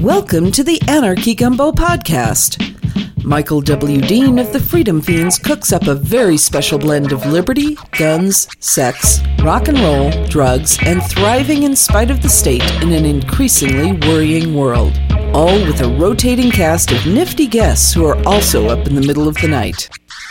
Welcome to the Anarchy Gumbo Podcast. Michael W. Dean of the Freedom Fiends cooks up a very special blend of liberty, guns, sex, rock and roll, drugs, and thriving in spite of the state in an increasingly worrying world. All with a rotating cast of nifty guests who are also up in the middle of the night.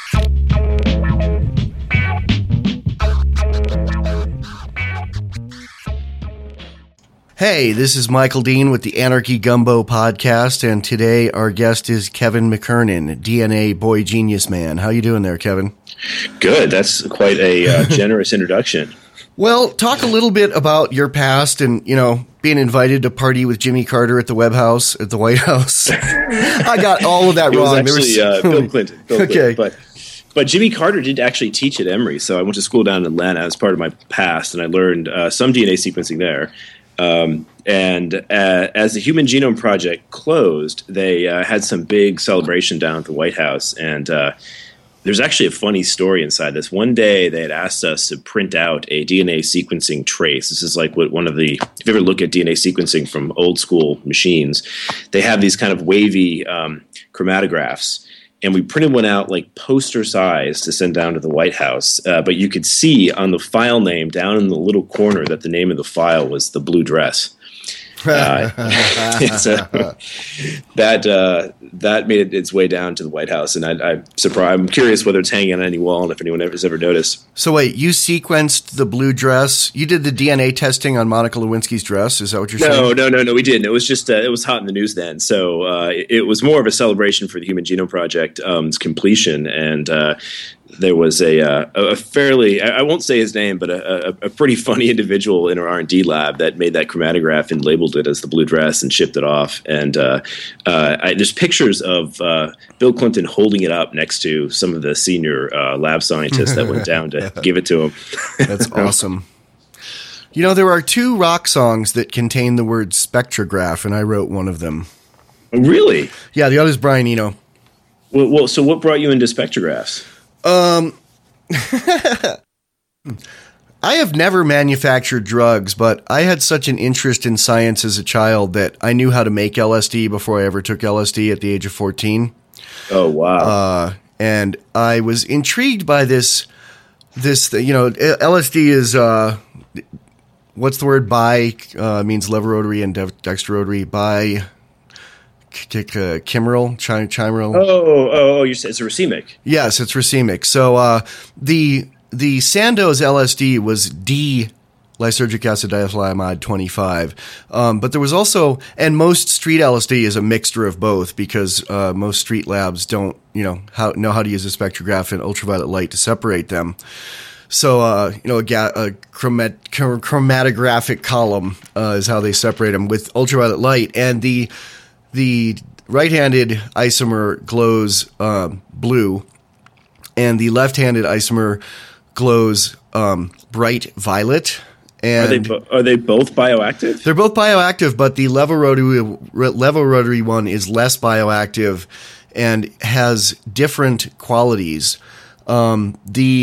Hey, this is Michael Dean with the Anarchy Gumbo Podcast, and today our guest is Kevin McKernan, DNA Boy Genius Man. How you doing there, Kevin? Good. That's quite a generous introduction. Well, talk a little bit about your past and, being invited to party with Jimmy Carter at the White House. I got all of that wrong. It was actually Bill Clinton. Okay. But Jimmy Carter did actually teach at Emory, so I went to school down in Atlanta as part of my past, and I learned some DNA sequencing there. As the Human Genome Project closed, they had some big celebration down at the White House, and there's actually a funny story inside this. One day, they had asked us to print out a DNA sequencing trace. This is like what if you ever look at DNA sequencing from old school machines, they have these kind of wavy chromatographs. And we printed one out like poster size to send down to the White House. But you could see on the file name down in the little corner that the name of the file was The Blue Dress. That made its way down to the White House, and I'm curious whether it's hanging on any wall and if anyone has ever noticed. So wait, you sequenced the blue dress? You did the DNA testing on Monica Lewinsky's dress? Is that what you're saying? No, we didn't. It was just it was hot in the news then, so it was more of a celebration for the Human Genome Project's completion, and there was a fairly, I won't say his name, but a pretty funny individual in our R&D lab that made that chromatograph and labeled it as the blue dress and shipped it off. And there's pictures of Bill Clinton holding it up next to some of the senior lab scientists that went down to give it to him. That's awesome. There are two rock songs that contain the word spectrograph, and I wrote one of them. Really? Yeah, the other is Brian Eno. Well, so what brought you into spectrographs? I have never manufactured drugs, but I had such an interest in science as a child that I knew how to make LSD before I ever took LSD at the age of 14. Oh, wow. And I was intrigued by this, LSD is, what's the word? Means lever rotary and dexter rotary. Chimeral. Oh, you said it's a racemic. Yes, it's racemic. So the Sandoz LSD was D-lysergic acid diethylamide 25. But there was also, and most street LSD is a mixture of both because most street labs don't know how to use a spectrograph and ultraviolet light to separate them. So, a chromatographic column is how they separate them with ultraviolet light, and the right-handed isomer glows blue, and the left-handed isomer glows bright violet. And are they both bioactive? They're both bioactive, but the levo rotary one is less bioactive and has different qualities. In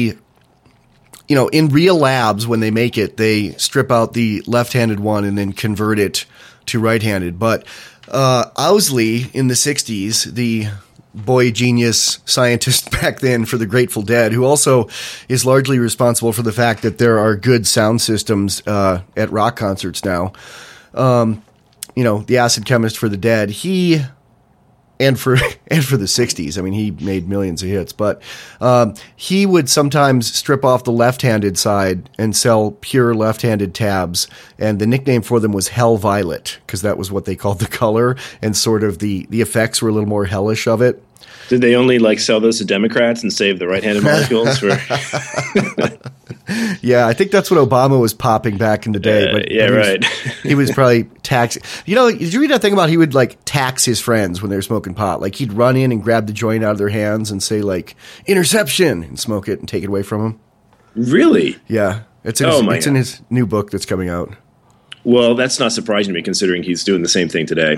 real labs, when they make it, they strip out the left-handed one and then convert it to right-handed, but Owsley in the 60s, the boy genius scientist back then for the Grateful Dead, who also is largely responsible for the fact that there are good sound systems at rock concerts now. The acid chemist for the Dead, and for the 60s. I mean, he made millions of hits, but he would sometimes strip off the left-handed side and sell pure left-handed tabs, and the nickname for them was Hell Violet because that was what they called the color, and sort of the effects were a little more hellish of it. Did they only sell those to Democrats and save the right-handed molecules? Yeah, I think that's what Obama was popping back in the day. But right. He was probably taxing. Did you read that thing about he would tax his friends when they were smoking pot? He'd run in and grab the joint out of their hands and say interception and smoke it and take it away from them. Really? Yeah, it's in his new book that's coming out. Well, that's not surprising to me considering he's doing the same thing today.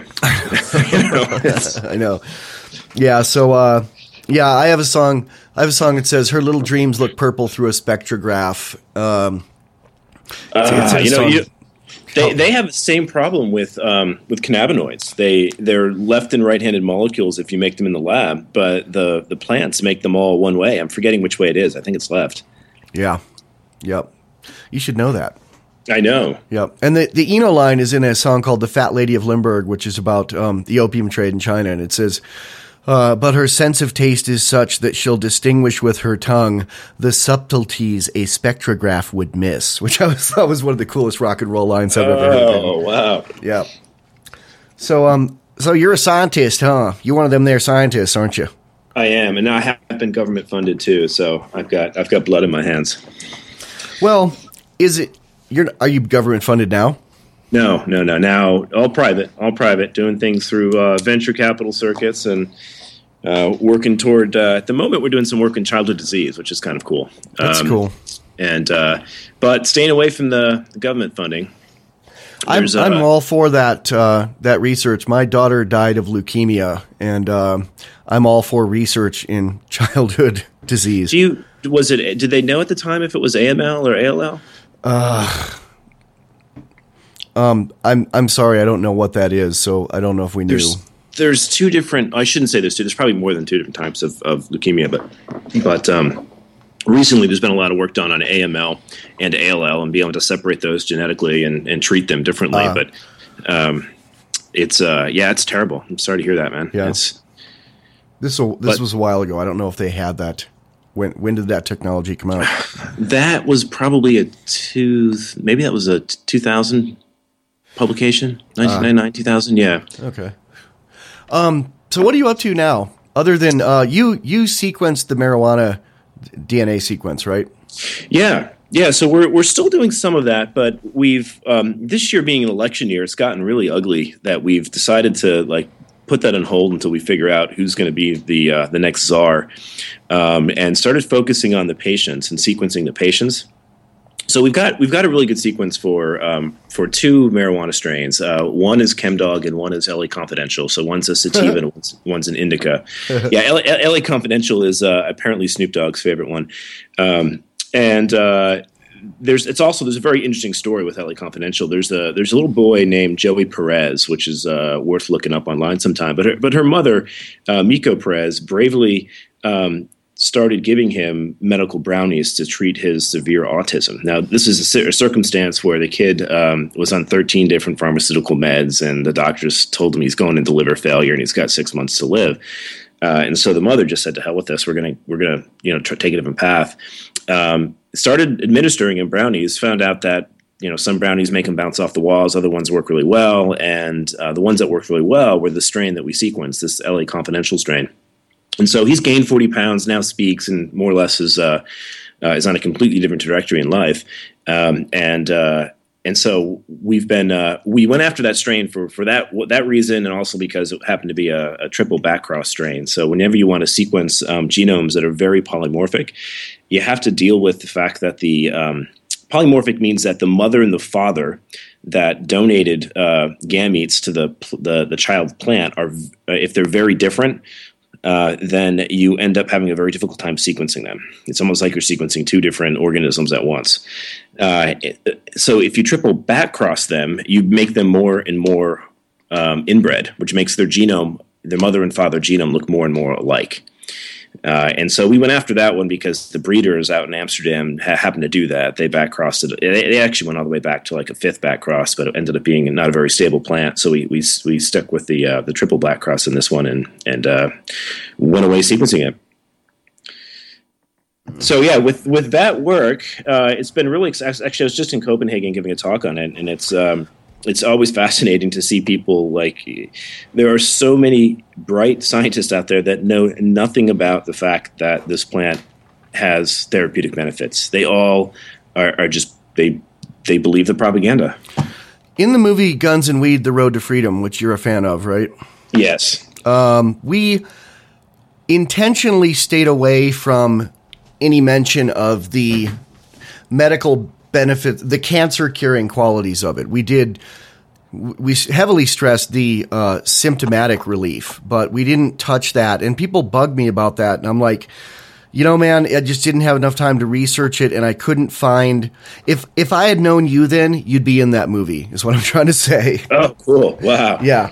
I know. Yeah, so I have a song that says her little dreams look purple through a spectrograph. They have the same problem with cannabinoids. They're left and right-handed molecules if you make them in the lab, but the plants make them all one way. I'm forgetting which way it is. I think it's left. Yeah. Yep. You should know that. I know. Yep. And the Eno line is in a song called "The Fat Lady of Limburg," which is about the opium trade in China, and it says, but her sense of taste is such that she'll distinguish with her tongue the subtleties a spectrograph would miss, which I thought was one of the coolest rock and roll lines I've ever heard. Oh, wow. Yeah. So you're a scientist, huh? You're one of them there scientists, aren't you? I am, and I have been government funded too, so I've got blood in my hands. Well, are you government funded now? No. Now all private, doing things through venture capital circuits and working toward. At the moment, we're doing some work in childhood disease, which is kind of cool. That's cool. And but staying away from the government funding. I'm all for that research. My daughter died of leukemia, and I'm all for research in childhood disease. Did they know at the time if it was AML or ALL? I'm sorry, I don't know what that is, so I don't know if we knew. There's two different. I shouldn't say there's two. There's probably more than two different types of leukemia, but recently there's been a lot of work done on AML and ALL and being able to separate those genetically and treat them differently. But it's terrible. I'm sorry to hear that, man. Yeah. This was a while ago. I don't know if they had that. When did that technology come out? That was probably maybe that was a 2000 publication, 1999, 2000. Yeah. Okay. So what are you up to now? Other than you sequenced the marijuana DNA sequence, right? Yeah. So we're still doing some of that, but we've this year being an election year, it's gotten really ugly that we've decided to put that on hold until we figure out who's going to be the next czar, and started focusing on the patients and sequencing the patients. So we've got a really good sequence for two marijuana strains. One is Chemdog and one is LA Confidential. So one's a sativa and one's an indica. Yeah, LA Confidential is apparently Snoop Dogg's favorite one, there's a very interesting story with LA Confidential. There's a little boy named Joey Perez, which is worth looking up online sometime. But her mother, Miko Perez, bravely started giving him medical brownies to treat his severe autism. Now, this is a circumstance where the kid was on 13 different pharmaceutical meds, and the doctors told him he's going into liver failure and he's got 6 months to live. And so the mother just said, "To hell with this. We're gonna take a different path." Started administering him brownies. Found out that some brownies make him bounce off the walls, other ones work really well, and the ones that worked really well were the strain that we sequenced, this LA Confidential strain. And so he's gained 40 pounds, now speaks, and more or less is on a completely different trajectory in life. And so we went after that strain for that reason, and also because it happened to be a triple backcross strain. So whenever you want to sequence genomes that are very polymorphic, you have to deal with the fact that the polymorphic means that the mother and the father that donated gametes to the child plant are, if they're very different, then you end up having a very difficult time sequencing them. It's almost like you're sequencing two different organisms at once. So if you triple back cross them, you make them more and more inbred, which makes their mother and father genome look more and more alike. And so we went after that one because the breeders out in Amsterdam happened to do that. They back crossed it. They actually went all the way back to like a fifth back cross, but it ended up being not a very stable plant. So we stuck with the triple back cross in this one and went away sequencing it. So yeah, with that work, it's been really actually. I was just in Copenhagen giving a talk on it, and it's always fascinating to see people there are so many bright scientists out there that know nothing about the fact that this plant has therapeutic benefits. They all are just they believe the propaganda. In the movie Guns and Weed: The Road to Freedom, which you're a fan of, right? Yes. We intentionally stayed away from any mention of the medical benefit, the cancer curing qualities of it. We heavily stressed the symptomatic relief, but we didn't touch that. And people bug me about that. And I'm like, man, I just didn't have enough time to research it, and I couldn't find. If I had known you then, you'd be in that movie. Is what I'm trying to say. Oh, cool! Wow. Yeah.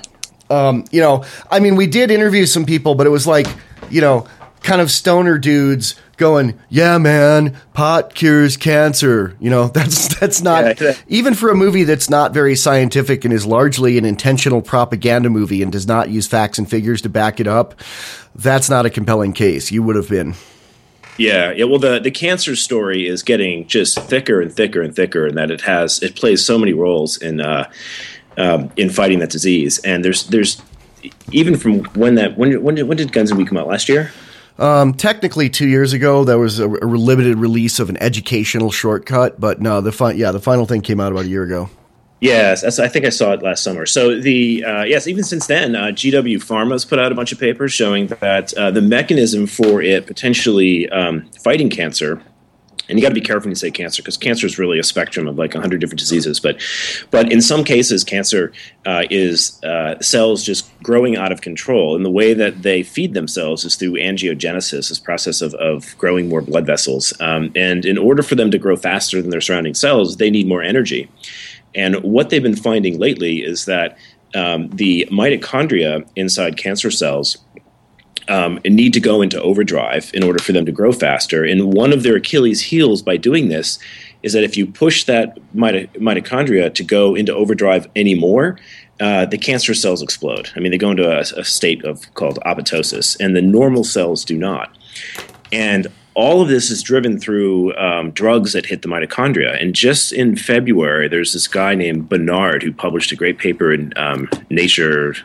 We did interview some people, but it was like, kind of stoner dudes going, yeah, man, pot cures cancer. That's not, even for a movie that's not very scientific and is largely an intentional propaganda movie and does not use facts and figures to back it up, that's not a compelling case. You would have been. Yeah. Well, the cancer story is getting just thicker and thicker and thicker, and that it plays so many roles in fighting that disease. And there's even from when did Guns and We come out, last year? Technically 2 years ago, there was a limited release of an educational shortcut, but no, the final thing came out about a year ago. Yes, I think I saw it last summer. So even since then, GW Pharma's put out a bunch of papers showing that the mechanism for it potentially fighting cancer. And you got to be careful when you say cancer, because cancer is really a spectrum of like 100 different diseases. But in some cases, cancer is cells just growing out of control. And the way that they feed themselves is through angiogenesis, this process of growing more blood vessels. And in order for them to grow faster than their surrounding cells, they need more energy. And what they've been finding lately is that the mitochondria inside cancer cells need to go into overdrive in order for them to grow faster. And one of their Achilles heels by doing this is that if you push that mitochondria to go into overdrive anymore, the cancer cells explode. I mean, they go into a state called apoptosis, and the normal cells do not. And all of this is driven through drugs that hit the mitochondria. And just in February, there's this guy named Bernard who published a great paper in Nature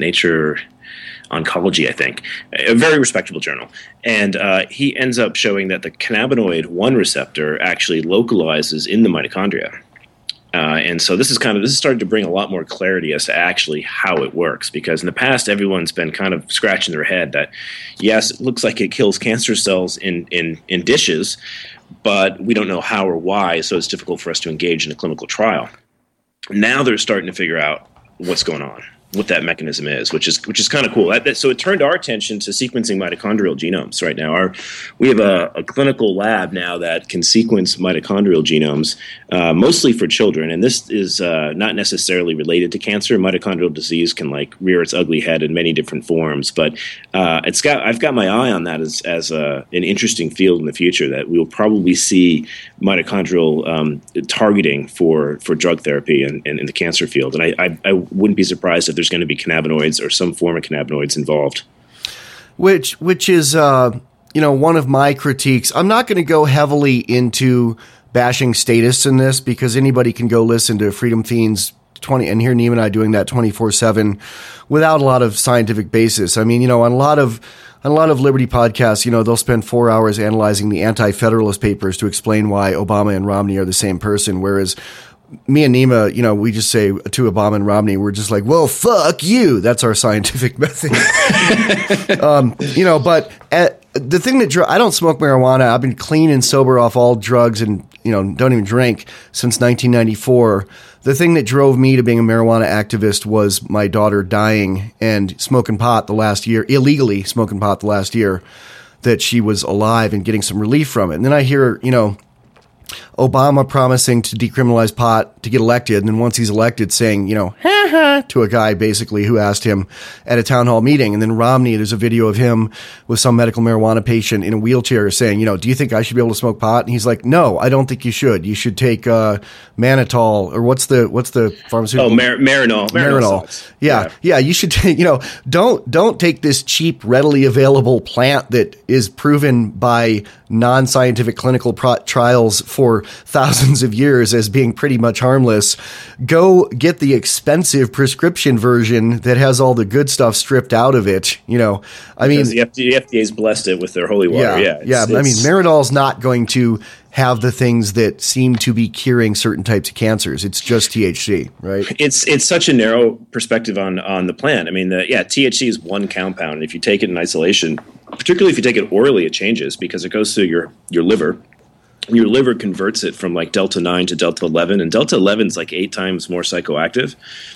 Oncology, I think, a very respectable journal. And he ends up showing that the cannabinoid 1 receptor actually localizes in the mitochondria. And so this is starting to bring a lot more clarity as to actually how it works, because in the past, everyone's been kind of scratching their head that, yes, it looks like it kills cancer cells in dishes, but we don't know how or why, so it's difficult for us to engage in a clinical trial. Now they're starting to figure out what's going on, what that mechanism is, which is kind of cool. So it turned our attention to sequencing mitochondrial genomes right now. We have a clinical lab now that can sequence mitochondrial genomes, mostly for children. And this is not necessarily related to cancer. Mitochondrial disease can rear its ugly head in many different forms. But I've got my eye on that as an interesting field in the future, that we will probably see mitochondrial targeting for drug therapy in the cancer field. And I wouldn't be surprised if there's going to be cannabinoids or some form of cannabinoids involved. Which is, one of my critiques. I'm not going to go heavily into bashing statists in this, because anybody can go listen to Freedom Fiends 20 and hear Neem and I doing that 24/7 without a lot of scientific basis. I mean, on a lot of Liberty podcasts, they'll spend 4 hours analyzing the anti-federalist papers to explain why Obama and Romney are the same person, whereas me and Nima, we just say to Obama and Romney, we're just like, well, fuck you. That's our scientific method. But the thing that I don't smoke marijuana. I've been clean and sober off all drugs and, don't even drink since 1994. The thing that drove me to being a marijuana activist was my daughter dying and smoking pot illegally smoking pot the last year that she was alive and getting some relief from it. And then I hear, Obama promising to decriminalize pot to get elected, and then once he's elected saying, to a guy basically who asked him at a town hall meeting. And then Romney, there's a video of him with some medical marijuana patient in a wheelchair saying, do you think I should be able to smoke pot? And he's like, no, I don't think you should. You should take mannitol, or what's the pharmaceutical? Oh, Marinol. Yeah. You should take, don't take this cheap, readily available plant that is proven by non-scientific clinical trials for thousands of years as being pretty much harmless. Go get the expensive prescription version that has all the good stuff stripped out of it. The FDA's blessed it with their holy water. Marinol's not going to have the things that seem to be curing certain types of cancers. It's just THC, right? It's such a narrow perspective on the plant. THC is one compound. And if you take it in isolation, particularly if you take it orally, it changes because it goes through your liver. Your liver converts it from delta 9 to delta 11, and delta 11 is 8 times more psychoactive.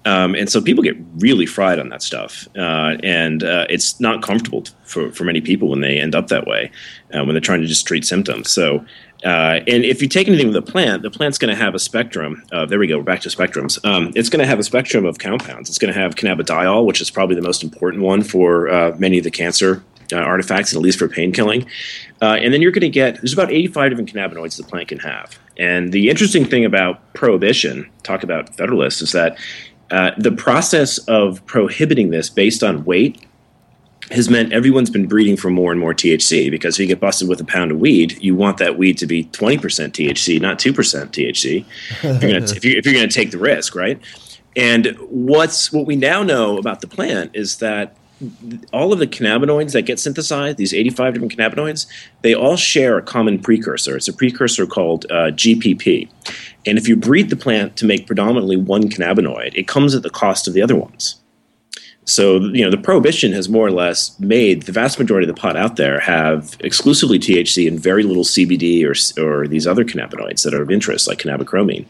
And so people get really fried on that stuff. And it's not comfortable for many people when they end up that way, when they're trying to just treat symptoms. So, and if you take anything with the plant's going to have a spectrum. There we go. We're back to spectrums. It's going to have a spectrum of compounds. It's going to have cannabidiol, which is probably the most important one for many of the cancer artifacts, at least for pain killing. And then you're going to there's about 85 different cannabinoids the plant can have. And the interesting thing about prohibition, talk about Federalists, is that the process of prohibiting this based on weight has meant everyone's been breeding for more and more THC, because if you get busted with a pound of weed, you want that weed to be 20% THC, not 2% THC, if you're going to take the risk, right? And what we now know about the plant is that all of the cannabinoids that get synthesized, these 85 different cannabinoids, they all share a common precursor. It's a precursor called GPP. And if you breed the plant to make predominantly one cannabinoid, it comes at the cost of the other ones. So, the prohibition has more or less made the vast majority of the pot out there have exclusively THC and very little CBD or these other cannabinoids that are of interest, like cannabichromene.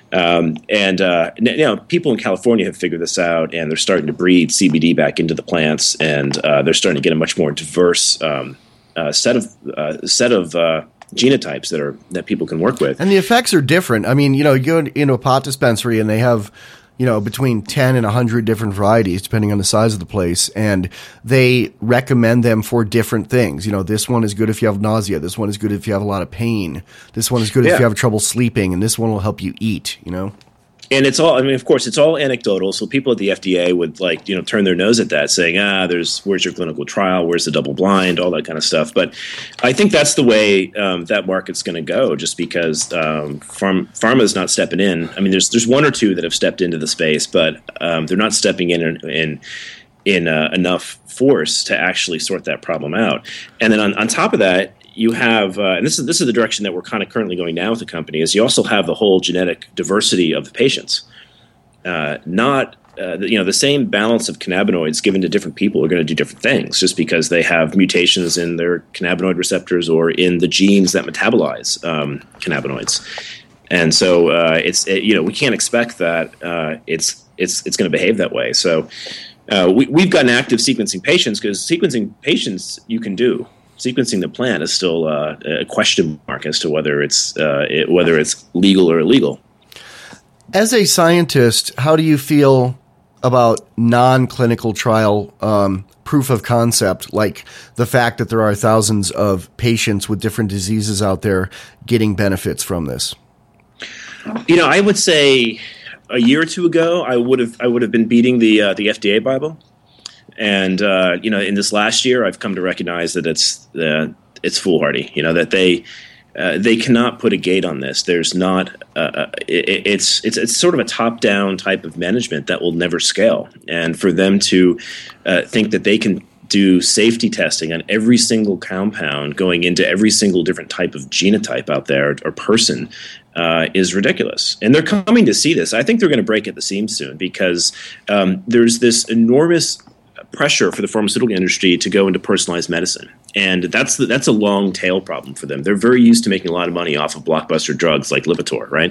People in California have figured this out, and they're starting to breed CBD back into the plants, and they're starting to get a much more diverse set of genotypes that people can work with. And the effects are different. I mean, you go into a pot dispensary and they have between 10 and 100 different varieties, depending on the size of the place. And they recommend them for different things. This one is good if you have nausea. This one is good if you have a lot of pain. This one is good if you have trouble sleeping. And this one will help you eat, And it's all, of course, it's all anecdotal. So people at the FDA would turn their nose at that, saying, where's your clinical trial? Where's the double blind? All that kind of stuff. But I think that's the way that market's going to go, just because pharma is not stepping in. I mean, there's one or two that have stepped into the space, but they're not stepping in enough force to actually sort that problem out. And then on top of that, you have, and this is the direction that we're kind of currently going now with the company, is you also have the whole genetic diversity of the patients. The same balance of cannabinoids given to different people are going to do different things just because they have mutations in their cannabinoid receptors or in the genes that metabolize cannabinoids. And so we can't expect that it's going to behave that way. So we've gotten active sequencing patients, because sequencing patients you can do. Sequencing the plant is still a question mark as to whether it's legal or illegal. As a scientist, how do you feel about non-clinical trial proof of concept, like the fact that there are thousands of patients with different diseases out there getting benefits from this? I would say a year or two ago, I would have been beating the FDA Bible. And in this last year, I've come to recognize that it's foolhardy. That they cannot put a gate on this. There's not. It's sort of a top-down type of management that will never scale. And for them to think that they can do safety testing on every single compound going into every single different type of genotype out there or person is ridiculous. And they're coming to see this. I think they're going to break at the seams soon, because there's this enormous pressure for the pharmaceutical industry to go into personalized medicine. And that's a long tail problem for them. They're very used to making a lot of money off of blockbuster drugs like Lipitor, right?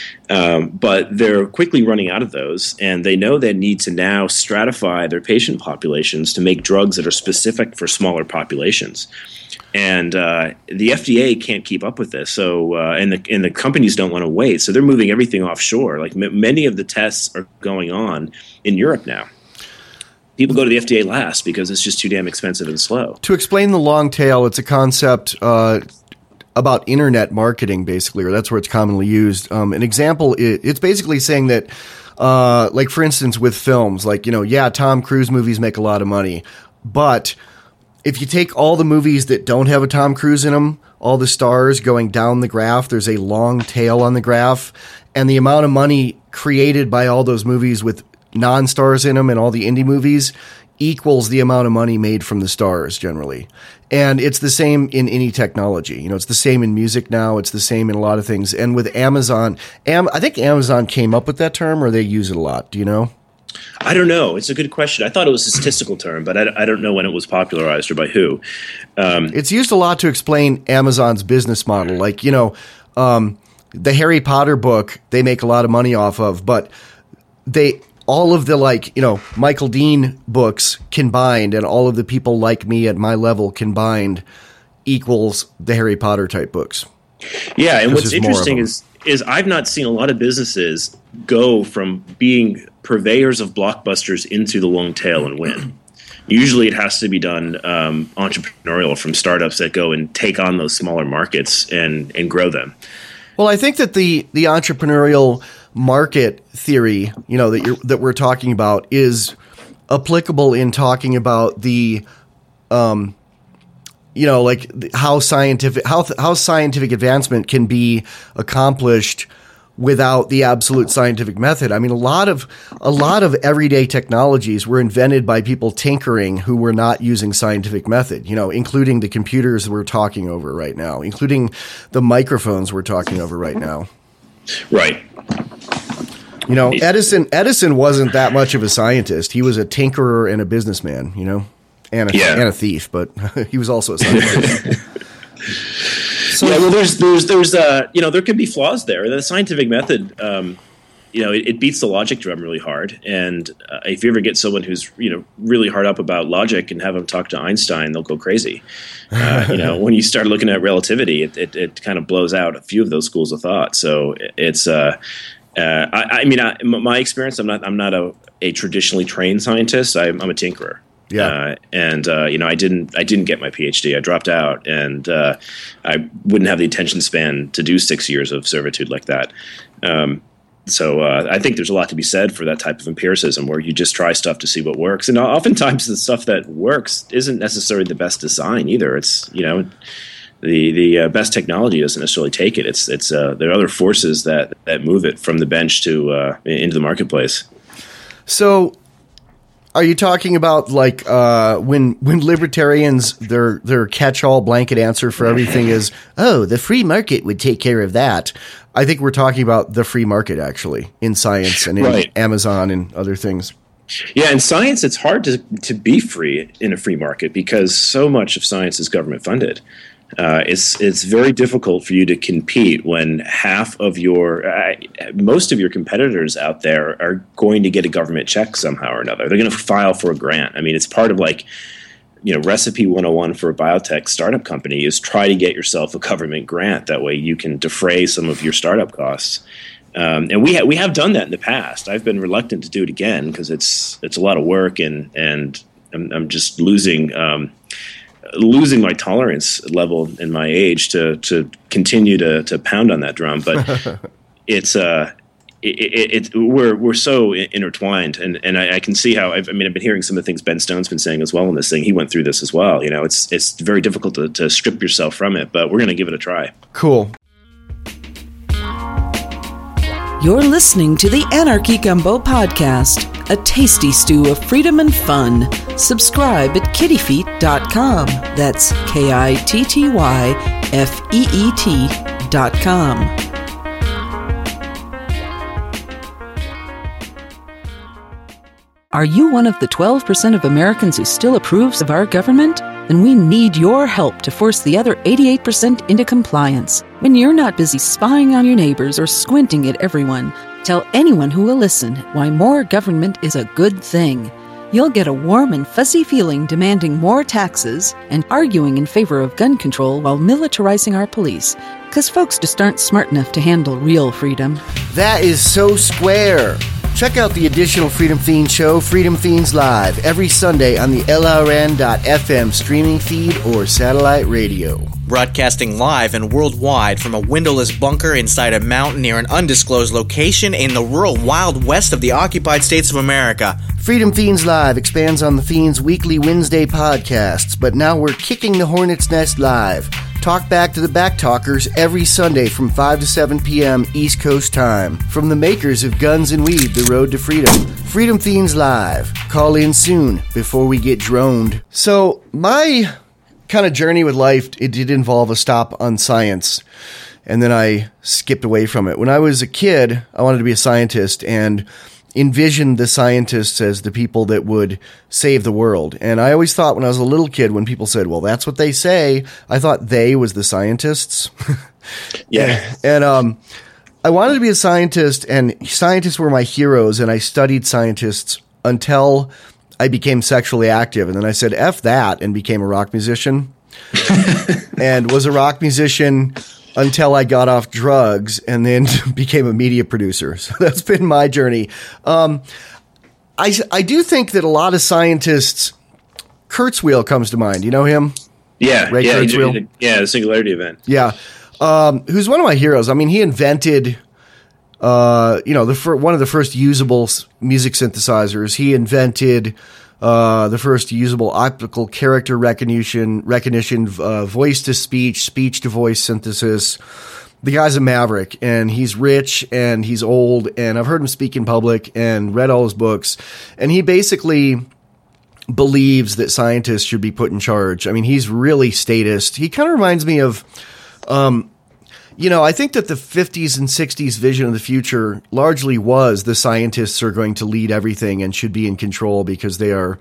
But they're quickly running out of those, and they know they need to now stratify their patient populations to make drugs that are specific for smaller populations. And the FDA can't keep up with this. So and the companies don't want to wait. So they're moving everything offshore. Like many of the tests are going on in Europe now. People go to the FDA last because it's just too damn expensive and slow. To explain the long tail, it's a concept about internet marketing, basically, or that's where it's commonly used. An example, it's basically saying that, like, for instance, with films, like, Tom Cruise movies make a lot of money, but if you take all the movies that don't have a Tom Cruise in them, all the stars going down the graph, there's a long tail on the graph, and the amount of money created by all those movies with non-stars in them and all the indie movies equals the amount of money made from the stars generally. And it's the same in any technology. It's the same in music now. It's the same in a lot of things. And with Amazon, I think Amazon came up with that term, or they use it a lot. Do you know? I don't know. It's a good question. I thought it was a statistical term, but I don't know when it was popularized or by who. It's used a lot to explain Amazon's business model. Like, the Harry Potter book, they make a lot of money off of, but all of the Michael Dean books combined and all of the people like me at my level combined equals the Harry Potter type books. Yeah, and what's interesting is I've not seen a lot of businesses go from being purveyors of blockbusters into the long tail and win. Usually it has to be done entrepreneurial from startups that go and take on those smaller markets and grow them. Well, I think that the entrepreneurial market theory, that we're talking about is applicable in talking about the how scientific advancement can be accomplished without the absolute scientific method. I mean, a lot of everyday technologies were invented by people tinkering who were not using scientific method, including the computers we're talking over right now, including the microphones we're talking over right now. Right. Edison wasn't that much of a scientist. He was a tinkerer and a businessman, and a thief, but he was also a scientist. There's there can be flaws there. The scientific method, it beats the logic drum really hard. And if you ever get someone who's really hard up about logic and have them talk to Einstein, they'll go crazy. When you start looking at relativity, it kind of blows out a few of those schools of thought. So it's my experience. I'm not a traditionally trained scientist. I'm a tinkerer. Yeah, I didn't get my PhD. I dropped out, and I wouldn't have the attention span to do 6 years of servitude like that. So I think there's a lot to be said for that type of empiricism, where you just try stuff to see what works. And oftentimes, the stuff that works isn't necessarily the best design either. It's the best technology doesn't necessarily take it. It's there are other forces that move it from the bench to into the marketplace. So, are you talking about when libertarians their catch-all blanket answer for everything is, oh, the free market would take care of that? I think we're talking about the free market actually in science and in Amazon and other things. Yeah, in science, it's hard to be free in a free market because so much of science is government funded. It's very difficult for you to compete when most of your competitors out there are going to get a government check somehow or another. They're going to file for a grant. I mean, it's part of recipe 101 for a biotech startup company is try to get yourself a government grant. That way you can defray some of your startup costs. And we have done that in the past. I've been reluctant to do it again because it's a lot of work and I'm just losing my tolerance level in my age to continue to pound on that drum, but we're so intertwined, and I can see how I've been hearing some of the things Ben Stone's been saying as well in this thing. He went through this as well. It's very difficult to strip yourself from it, but we're going to give it a try. Cool. You're listening to the Anarchy Gumbo Podcast, a tasty stew of freedom and fun. Subscribe at kittyfeet.com. That's KITTYFEET.com. Are you one of the 12% of Americans who still approves of our government? Then we need your help to force the other 88% into compliance. When you're not busy spying on your neighbors or squinting at everyone, tell anyone who will listen why more government is a good thing. You'll get a warm and fuzzy feeling demanding more taxes and arguing in favor of gun control while militarizing our police. Because folks just aren't smart enough to handle real freedom. That is so square. Check out the additional Freedom Fiends show, Freedom Fiends Live, every Sunday on the LRN.FM streaming feed or satellite radio. Broadcasting live and worldwide from a windowless bunker inside a mountain near an undisclosed location in the rural Wild West of the occupied states of America. Freedom Fiends Live expands on the Fiends' weekly Wednesday podcasts, but now we're kicking the hornet's nest live. Talk back to the backtalkers every Sunday from 5 to 7 p.m. East Coast time. From the makers of Guns and Weed, The Road to Freedom. Freedom Fiends Live. Call in soon before we get droned. So, my kind of journey with life, it did involve a stop on science. And then I skipped away from it. When I was a kid, I wanted to be a scientist and envisioned the scientists as the people that would save the world. And I always thought when I was a little kid, when people said, well, that's what they say, I thought they was the scientists. Yeah. And I wanted to be a scientist, and scientists were my heroes, and I studied scientists until I became sexually active. And then I said, F that, and became a rock musician. And was a rock musician until I got off drugs, and then became a media producer. So that's been my journey. I do think that a lot of scientists, Kurzweil comes to mind. You know him? Yeah. Ray Kurzweil? The Singularity Event. Yeah. Who's one of my heroes. I mean, he invented, one of the first usable music synthesizers. He invented the first usable optical character recognition, voice to speech, speech to voice synthesis. The guy's a maverick, and he's rich, and he's old, and I've heard him speak in public and read all his books. And he basically believes that scientists should be put in charge. I mean, he's really statist. He kind of reminds me of, I think that the 50s and 60s vision of the future largely was the scientists are going to lead everything and should be in control because they are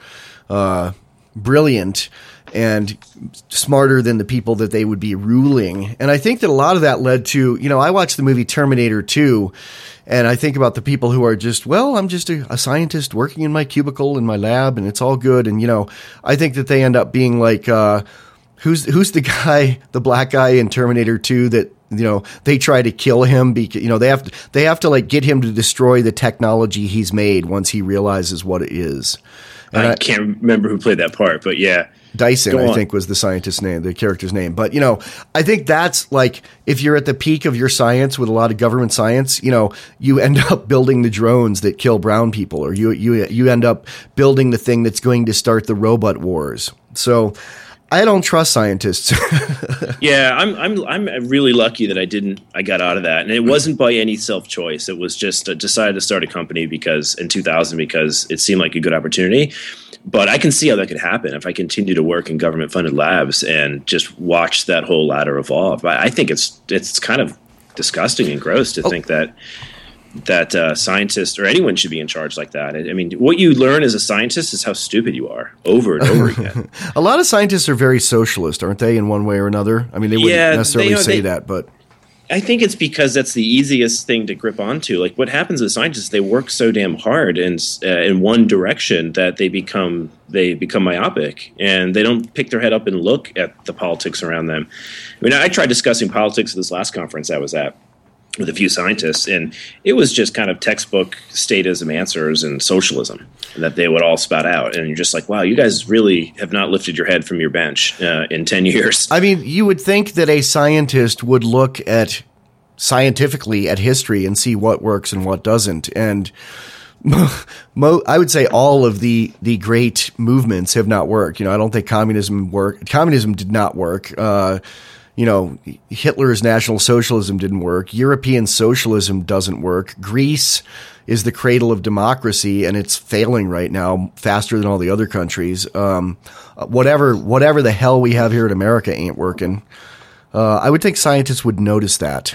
brilliant and smarter than the people that they would be ruling. And I think that a lot of that led to, I watched the movie Terminator 2, and I think about the people who are just, I'm just a scientist working in my cubicle in my lab, and it's all good. And, I think that they end up being like, who's the guy, the black guy in Terminator 2 that, they try to kill him because, they have to like get him to destroy the technology he's made once he realizes what it is. And I can't remember who played that part, but yeah. Dyson, I think, was the scientist's name, the character's name. But, I think that's like, if you're at the peak of your science with a lot of government science, you end up building the drones that kill brown people, or you end up building the thing that's going to start the robot wars. So I don't trust scientists. Yeah, I'm really lucky that I got out of that. And it wasn't by any self-choice. It was just decided to start a company in 2000 because it seemed like a good opportunity. But I can see how that could happen if I continue to work in government-funded labs and just watch that whole ladder evolve. I think it's kind of disgusting and gross to think that scientists or anyone should be in charge like that. I mean, what you learn as a scientist is how stupid you are over and over again. A lot of scientists are very socialist, aren't they, in one way or another? I mean, they wouldn't necessarily say that, but I think it's because that's the easiest thing to grip onto. Like, what happens with scientists, they work so damn hard and in one direction that they become myopic, and they don't pick their head up and look at the politics around them. I mean, I tried discussing politics at this last conference I was at with a few scientists, and it was just kind of textbook statism answers and socialism that they would all spout out. And you're just like, wow, you guys really have not lifted your head from your bench in 10 years. I mean, you would think that a scientist would look at scientifically at history and see what works and what doesn't. And I would say all of the great movements have not worked. I don't think communism worked. Communism did not work. Hitler's National Socialism didn't work. European socialism doesn't work. Greece is the cradle of democracy, and it's failing right now faster than all the other countries. Whatever the hell we have here in America ain't working. I would think scientists would notice that.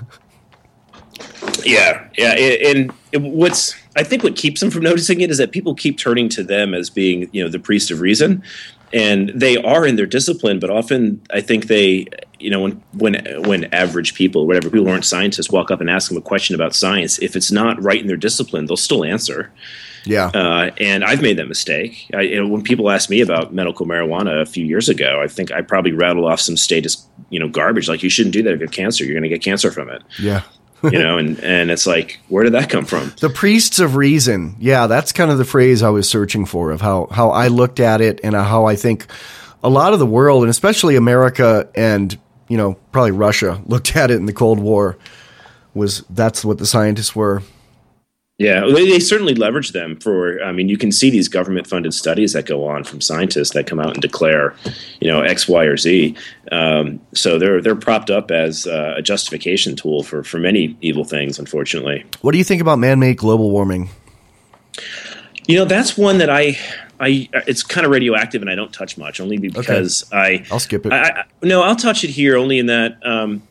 Yeah. And I think what keeps them from noticing it is that people keep turning to them as being, the priest of reason. And they are in their discipline, but often I think they, when average people, whatever, people who aren't scientists walk up and ask them a question about science, if it's not right in their discipline, they'll still answer. Yeah. And I've made that mistake. When people asked me about medical marijuana a few years ago, I think I probably rattled off some status, garbage. Like, you shouldn't do that if you have cancer. You're going to get cancer from it. Yeah. And it's like, where did that come from? The priests of reason. Yeah, that's kind of the phrase I was searching for, of how I looked at it and how I think a lot of the world, and especially America and, probably Russia, looked at it in the Cold War. That's what the scientists were. Yeah, they certainly leverage them for, you can see these government-funded studies that go on from scientists that come out and declare, X, Y, or Z. So they're propped up as a justification tool for many evil things, unfortunately. What do you think about man-made global warming? That's one that it's kind of radioactive and I don't touch much, only because I'll skip it. I'll touch it here only in that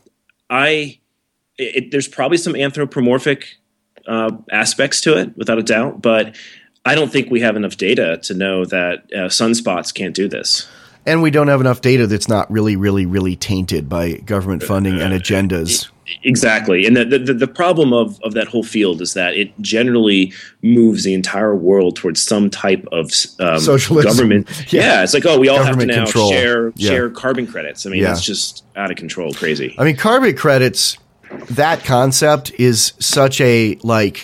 there's probably some anthropomorphic aspects to it, without a doubt, but I don't think we have enough data to know that sunspots can't do this. And we don't have enough data that's not really, really, really tainted by government funding and agendas. Exactly. And the problem of that whole field is that it generally moves the entire world towards some type of socialism. Government. Yeah. It's like, we all have to now control. share carbon credits. I mean, it's just out of control, crazy. I mean, carbon credits, that concept is such a,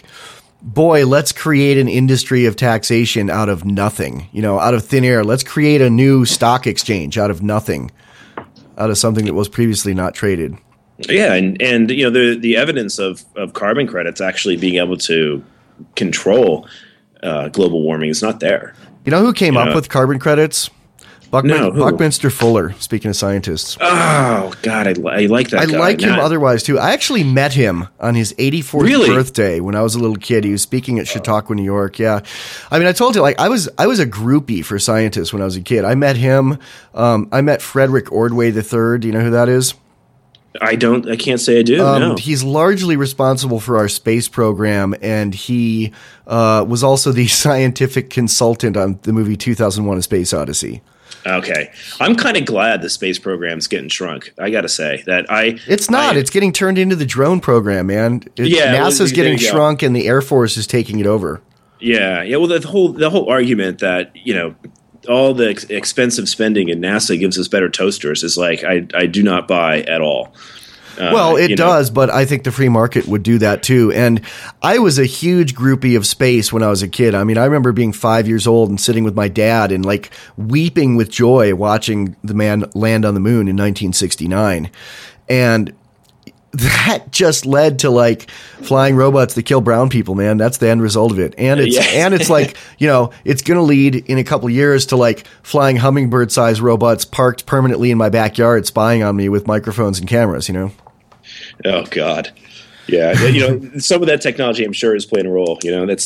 boy, let's create an industry of taxation out of nothing, out of thin air. Let's create a new stock exchange out of nothing, out of something that was previously not traded. Yeah, and the evidence of carbon credits actually being able to control global warming is not there. You know who came up with carbon credits? Buckminster Fuller, speaking of scientists. Oh, God, I like that guy. I like him otherwise, too. I actually met him on his 84th birthday when I was a little kid. He was speaking at Chautauqua, New York. Yeah. I mean, I told you, I was a groupie for scientists when I was a kid. I met him. I met Frederick Ordway III. Do you know who that is? I can't say I do. No. He's largely responsible for our space program, and he was also the scientific consultant on the movie 2001: A Space Odyssey. Okay. I'm kind of glad the space program's getting shrunk. I got to say that It's not. It's getting turned into the drone program, man. NASA's getting shrunk and the Air Force is taking it over. Yeah. Yeah. Well, the whole argument that, all the expensive spending in NASA gives us better toasters is I do not buy at all. Well, it does, but I think the free market would do that too. And I was a huge groupie of space when I was a kid. I mean, I remember being 5 years old and sitting with my dad and weeping with joy watching the man land on the moon in 1969. And that just led to flying robots that kill brown people, man. That's the end result of it. And it's it's going to lead in a couple of years to flying hummingbird sized robots parked permanently in my backyard spying on me with microphones and cameras, Oh God. Yeah. Some of that technology I'm sure is playing a role,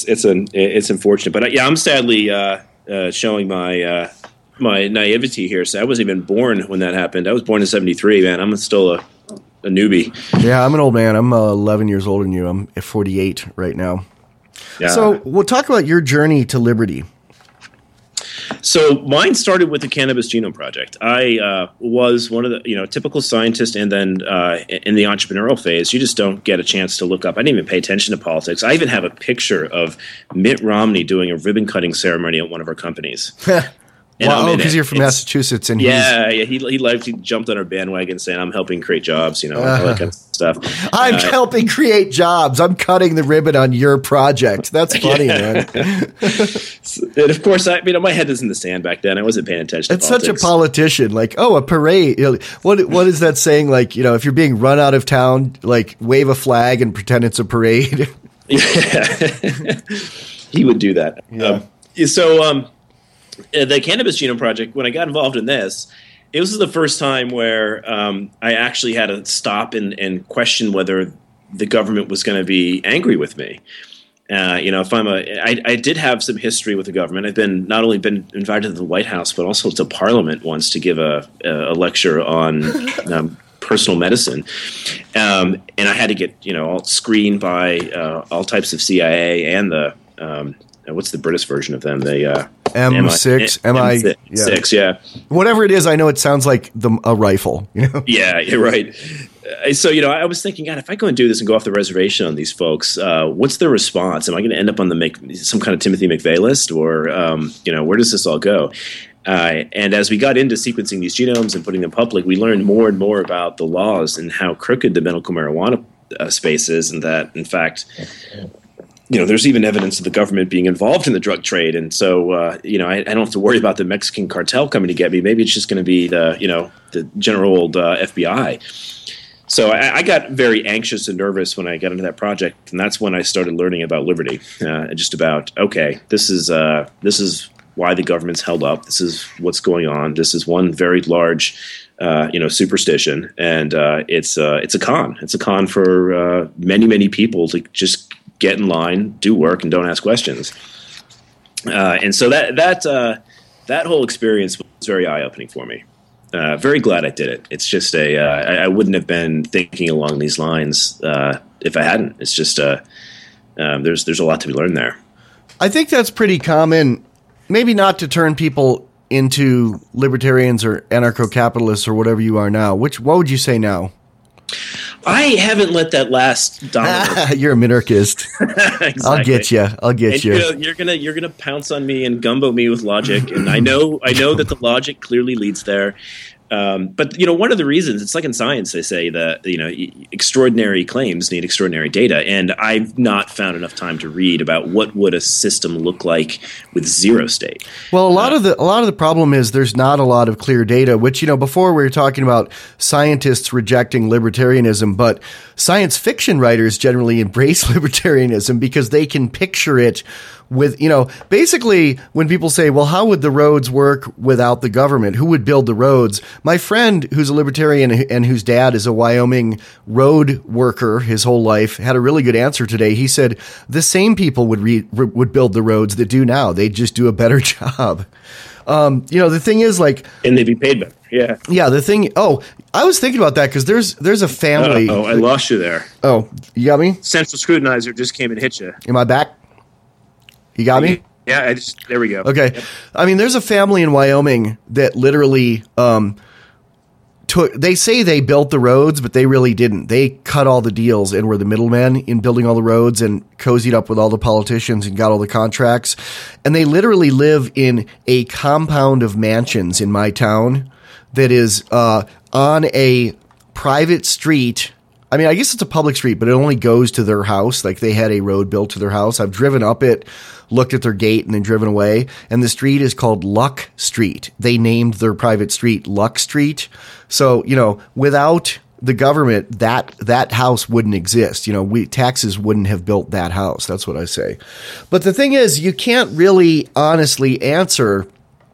it's unfortunate, but I'm sadly showing my naivety here. So I wasn't even born when that happened. I was born in 73, man. I'm still a newbie. Yeah, I'm an old man. I'm 11 years older than you. I'm 48 right now. Yeah. So we'll talk about your journey to liberty. So mine started with the Cannabis Genome Project. I was one of the typical scientist, and then in the entrepreneurial phase, you just don't get a chance to look up. I didn't even pay attention to politics. I even have a picture of Mitt Romney doing a ribbon cutting ceremony at one of our companies. Because you're from Massachusetts, and he jumped on our bandwagon saying I'm helping create jobs, all that kind of stuff. I'm helping create jobs. I'm cutting the ribbon on your project. That's funny, man. And of course, my head was in the sand back then. I wasn't paying attention. It's such a politician. A parade. What is that saying? If you're being run out of town, wave a flag and pretend it's a parade. Yeah, he would do that. Yeah. The Cannabis Genome Project, when I got involved in this, it was the first time where I actually had to stop and question whether the government was going to be angry with me. If I did have some history with the government. I've not only been invited to the White House, but also to Parliament once to give a lecture on personal medicine. And I had to get, all screened by all types of CIA and the what's the British version of them? The M6, yeah. Whatever it is, I know it sounds like a rifle. Yeah, you're right. So, I was thinking, God, if I go and do this and go off the reservation on these folks, what's their response? Am I going to end up on some kind of Timothy McVeigh list, or where does this all go? And as we got into sequencing these genomes and putting them public, we learned more and more about the laws and how crooked the medical marijuana space is, and that, in fact, there's even evidence of the government being involved in the drug trade. And so, I don't have to worry about the Mexican cartel coming to get me. Maybe it's just going to be the general old FBI. So I got very anxious and nervous when I got into that project. And that's when I started learning about liberty, just about, okay, this is why the government's held up. This is what's going on. This is one very large superstition. And it's a con. It's a con for many, many people to just get in line, do work, and don't ask questions. And so that whole experience was very eye-opening for me. Very glad I did it. It's just I wouldn't have been thinking along these lines if I hadn't. It's just there's a lot to be learned there. I think that's pretty common. Maybe not to turn people into libertarians or anarcho-capitalists or whatever you are now? What would you say now? I haven't let that last dominate. You're a minarchist. Exactly. I'll get you. You're gonna pounce on me and gumbo me with logic, and I know that the logic clearly leads there. But one of the reasons, it's like in science, they say that extraordinary claims need extraordinary data, and I've not found enough time to read about what would a system look like with zero state. Well, a lot of the problem is there's not a lot of clear data. Which before we were talking about scientists rejecting libertarianism, but science fiction writers generally embrace libertarianism because they can picture it with, basically when people say, well, how would the roads work without the government? Who would build the roads? My friend who's a libertarian and whose dad is a Wyoming road worker his whole life had a really good answer today. He said the same people would build the roads that do now. They'd just do a better job. The thing is, like, and they'd be paid better. Yeah. Yeah. The thing. Oh, I was thinking about that because there's a family. I lost you there. Oh, you got me? Central Scrutinizer just came and hit you. Am I back? You got me? Yeah, there we go. Okay. Yep. I mean, there's a family in Wyoming that literally they say they built the roads, but they really didn't. They cut all the deals and were the middlemen in building all the roads and cozied up with all the politicians and got all the contracts. And they literally live in a compound of mansions in my town that is on a private street. I mean, I guess it's a public street, but it only goes to their house. Like, they had a road built to their house. I've driven up it, looked at their gate, and then driven away. And the street is called Luck Street. They named their private street Luck Street. So, without the government, that house wouldn't exist. Taxes wouldn't have built that house. That's what I say. But the thing is, you can't really honestly answer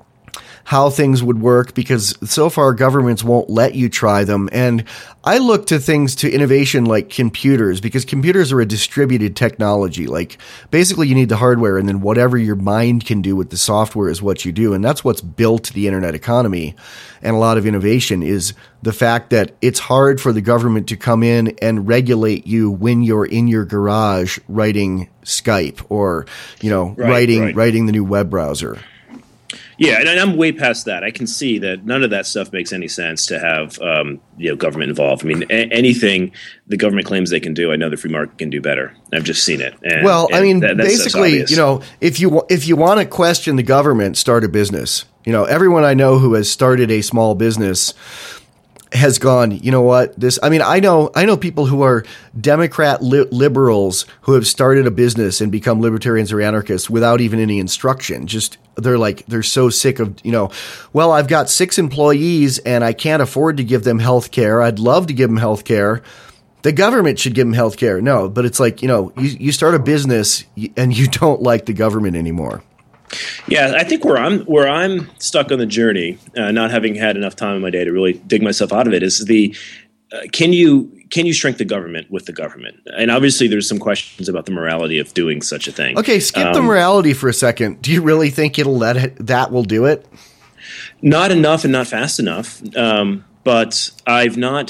how things would work because so far governments won't let you try them. And I look to things to innovation like computers because computers are a distributed technology. Like, basically you need the hardware and then whatever your mind can do with the software is what you do. And that's what's built the internet economy. And a lot of innovation is the fact that it's hard for the government to come in and regulate you when you're in your garage writing Skype or, writing the new web browser. Yeah, and I'm way past that. I can see that none of that stuff makes any sense to have government involved. I mean, anything the government claims they can do, I know the free market can do better. I've just seen it. Basically, if you want to question the government, start a business. Everyone I know who has started a small business has gone, you know what, I know people who are Democrat liberals who have started a business and become libertarians or anarchists without even any instruction. Just, they're so sick of, well, I've got 6 employees and I can't afford to give them health care. I'd love to give them health care. The government should give them health care. No, but it's like, you start a business and you don't like the government anymore. Yeah, I think where I'm stuck on the journey, not having had enough time in my day to really dig myself out of it, is can you shrink the government with the government? And obviously, there's some questions about the morality of doing such a thing. Okay, skip the morality for a second. Do you really think that will do it? Not enough and not fast enough. But I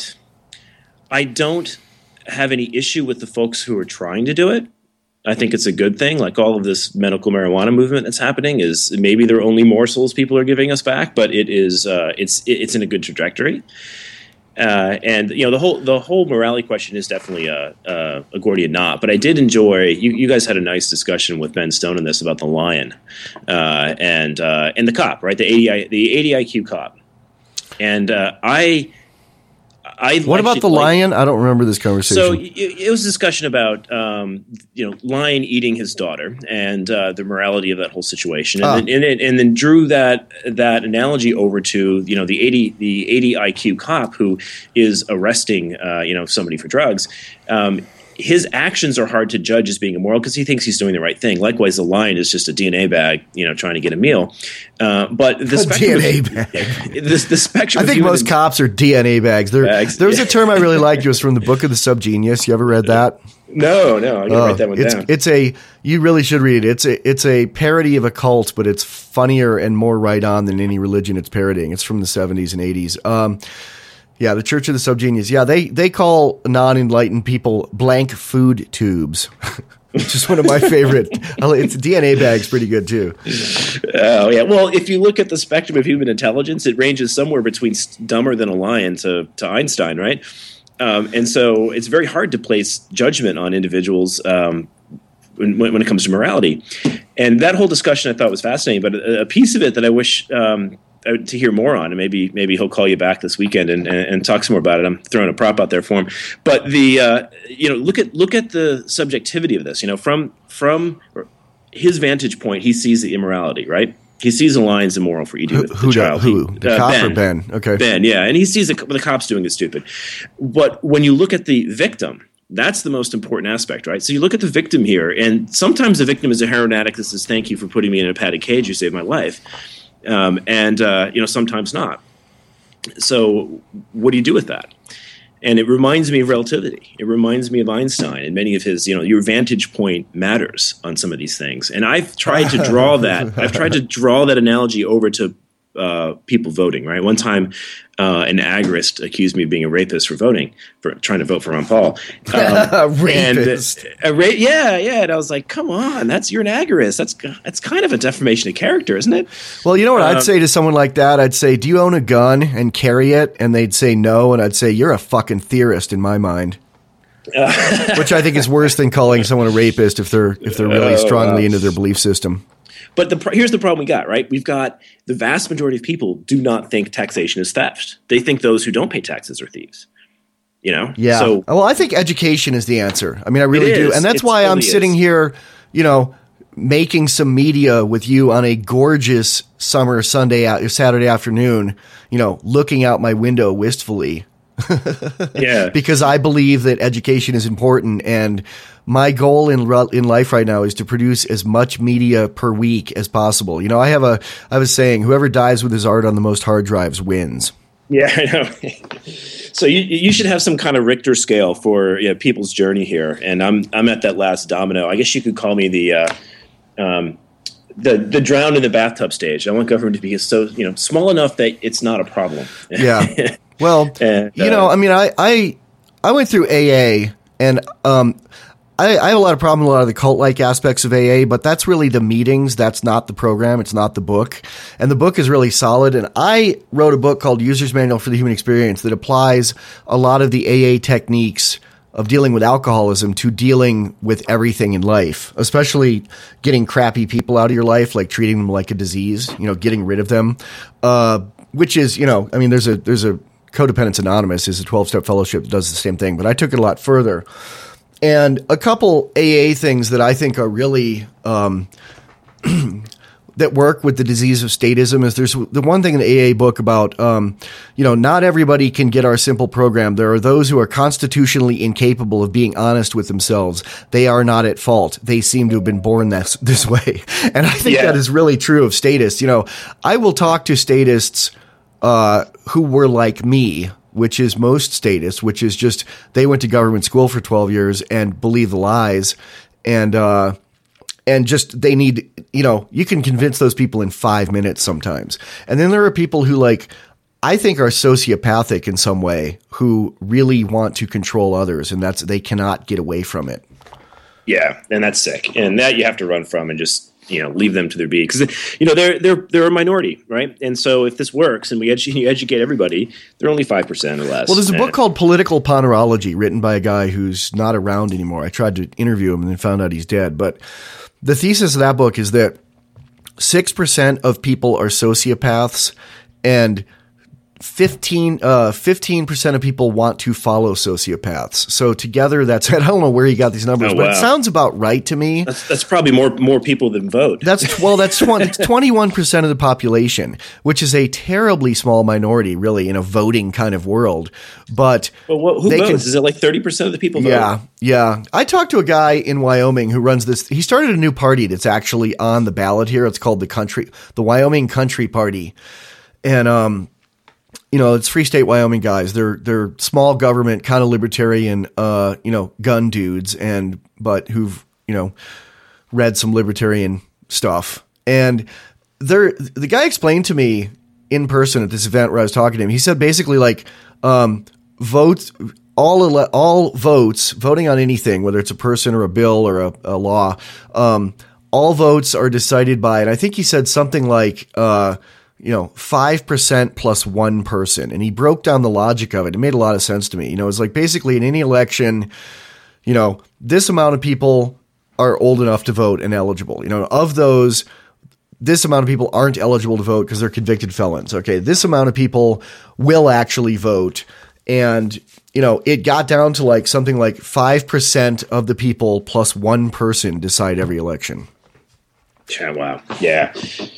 don't have any issue with the folks who are trying to do it. I think it's a good thing. Like, all of this medical marijuana movement that's happening is maybe they're only morsels people are giving us back, but it is it's in a good trajectory. And the whole morality question is definitely a Gordian knot. But I did enjoy you guys had a nice discussion with Ben Stone on this about the lion and the cop, right? The 80 IQ cop. And what about the lion? I don't remember this conversation. So it was a discussion about lion eating his daughter and the morality of that whole situation, and then drew that analogy over to the 80 IQ cop who is arresting somebody for drugs. His actions are hard to judge as being immoral because he thinks he's doing the right thing. Likewise, the lion is just a DNA bag, trying to get a meal. But the spectrum DNA bag. The spectrum. I think most cops are DNA bags. There's a term I really liked. It was from the Book of the Subgenius. You ever read that? No. I gotta write that one down. You really should read it. It's a parody of a cult, but it's funnier and more right on than any religion it's parodying. It's from the 70s and 80s. Yeah, the Church of the Subgenius. Yeah, they call non-enlightened people blank food tubes. which is one of my favorite. It's DNA Bag's pretty good too. Oh yeah. Well, if you look at the spectrum of human intelligence, it ranges somewhere between dumber than a lion to Einstein, right? And so it's very hard to place judgment on individuals when it comes to morality. And that whole discussion I thought was fascinating. But a piece of it that I wish to hear more on, and maybe he'll call you back this weekend and talk some more about it. I'm throwing a prop out there for him. But look at the subjectivity of this. From his vantage point, he sees the immorality, right? He sees the lines immoral for eating the child. Who? The cop or Ben? Okay. Ben, yeah. And he sees the cops doing is stupid. But when you look at the victim, that's the most important aspect, right? So you look at the victim here, and sometimes the victim is a heroin addict that says, "Thank you for putting me in a padded cage. You saved my life." Sometimes not. So what do you do with that? And it reminds me of relativity. It reminds me of Einstein and many of his, your vantage point matters on some of these things. And I've tried to draw that. I've tried to draw that analogy over to people voting, right? One time, an agorist accused me of being a rapist for trying to vote for Ron Paul. Rapist. Yeah. And I was like, come on, you're an agorist. That's kind of a defamation of character, isn't it? Well, you know what I'd say to someone like that? I'd say, do you own a gun and carry it? And they'd say no. And I'd say, you're a fucking theorist in my mind. Which I think is worse than calling someone a rapist if they're really strongly into their belief system. But here's the problem we got, right? We've got the vast majority of people do not think taxation is theft. They think those who don't pay taxes are thieves. Yeah. So, well, I think education is the answer. I mean, I really do. And that's why I'm sitting here, making some media with you on a gorgeous summer Saturday afternoon, looking out my window wistfully. Yeah. Because I believe that education is important, and my goal in life right now is to produce as much media per week as possible. I have a saying, whoever dies with his art on the most hard drives wins. Yeah, I know. So you should have some kind of Richter scale for people's journey here, and I'm at that last domino. I guess you could call me the drowned in the bathtub stage. I want government to be so small enough that it's not a problem. Yeah. Well, I went through AA, and I have a lot of problem with a lot of the cult-like aspects of AA, but that's really the meetings. That's not the program. It's not the book. And the book is really solid. And I wrote a book called User's Manual for the Human Experience that applies a lot of the AA techniques of dealing with alcoholism to dealing with everything in life, especially getting crappy people out of your life, like treating them like a disease, getting rid of them, which is, there's a Codependence Anonymous is a 12-step fellowship that does the same thing, but I took it a lot further. And a couple AA things that I think are really that work with the disease of statism is there's the one thing in the AA book about, not everybody can get our simple program. There are those who are constitutionally incapable of being honest with themselves. They are not at fault. They seem to have been born this way. And I think that is really true of statists. I will talk to statists who were like me, which is most statists, which is just they went to government school for 12 years and believe the lies, and just they need, you can convince those people in 5 minutes sometimes. And then there are people who I think are sociopathic in some way, who really want to control others, and they cannot get away from it. Yeah, and that's sick, and that you have to run from and just leave them to their being, because they're a minority, right? And so if this works and you educate everybody, they're only 5% or less. Well, there's a book called Political Ponerology written by a guy who's not around anymore. I tried to interview him and then found out he's dead. But the thesis of that book is that 6% of people are sociopaths, and 15% of people want to follow sociopaths. So together, I don't know where he got these numbers, but it sounds about right to me. That's probably more people than vote. That's 21% of the population, which is a terribly small minority, really, in a voting kind of world. But who votes? Is it like 30% of the people vote? Yeah. I talked to a guy in Wyoming who runs this. He started a new party that's actually on the ballot here. It's called the Wyoming Country Party, and it's Free State Wyoming guys. They're small government, kind of libertarian, gun dudes, but who've, read some libertarian stuff. And the guy explained to me in person at this event where I was talking to him. He said basically vote all votes, voting on anything, whether it's a person or a bill or a law, all votes are decided by, and I think he said something like, 5% plus one person. And he broke down the logic of it. It made a lot of sense to me. It's like basically in any election, this amount of people are old enough to vote and eligible. Of those, this amount of people aren't eligible to vote because they're convicted felons. Okay, this amount of people will actually vote. And, it got down to like something like 5% of the people plus one person decide every election. Yeah, wow. Yeah.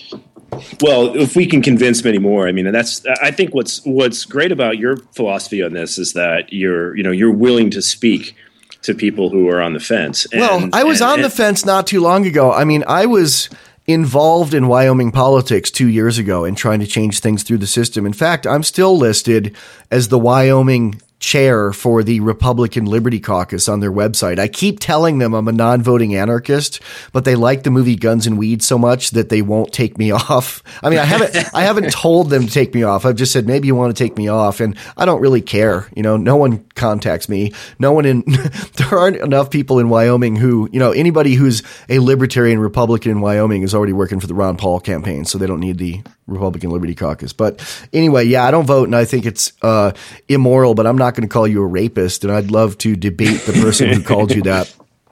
Well, if we can convince many more, I think what's great about your philosophy on this is that you're willing to speak to people who are on the fence. I was on the fence not too long ago. I was involved in Wyoming politics 2 years ago and trying to change things through the system. In fact, I'm still listed as the Wyoming chair for the Republican Liberty Caucus on their website. I keep telling them I'm a non-voting anarchist, but they like the movie Guns and Weed so much that they won't take me off. I haven't told them to take me off. I've just said, maybe you want to take me off. And I don't really care. No one contacts me. There aren't enough people in Wyoming who, anybody who's a libertarian Republican in Wyoming is already working for the Ron Paul campaign. So they don't need the Republican Liberty Caucus. But anyway, yeah, I don't vote and I think it's immoral, but I'm not going to call you a rapist, and I'd love to debate the person who called you that.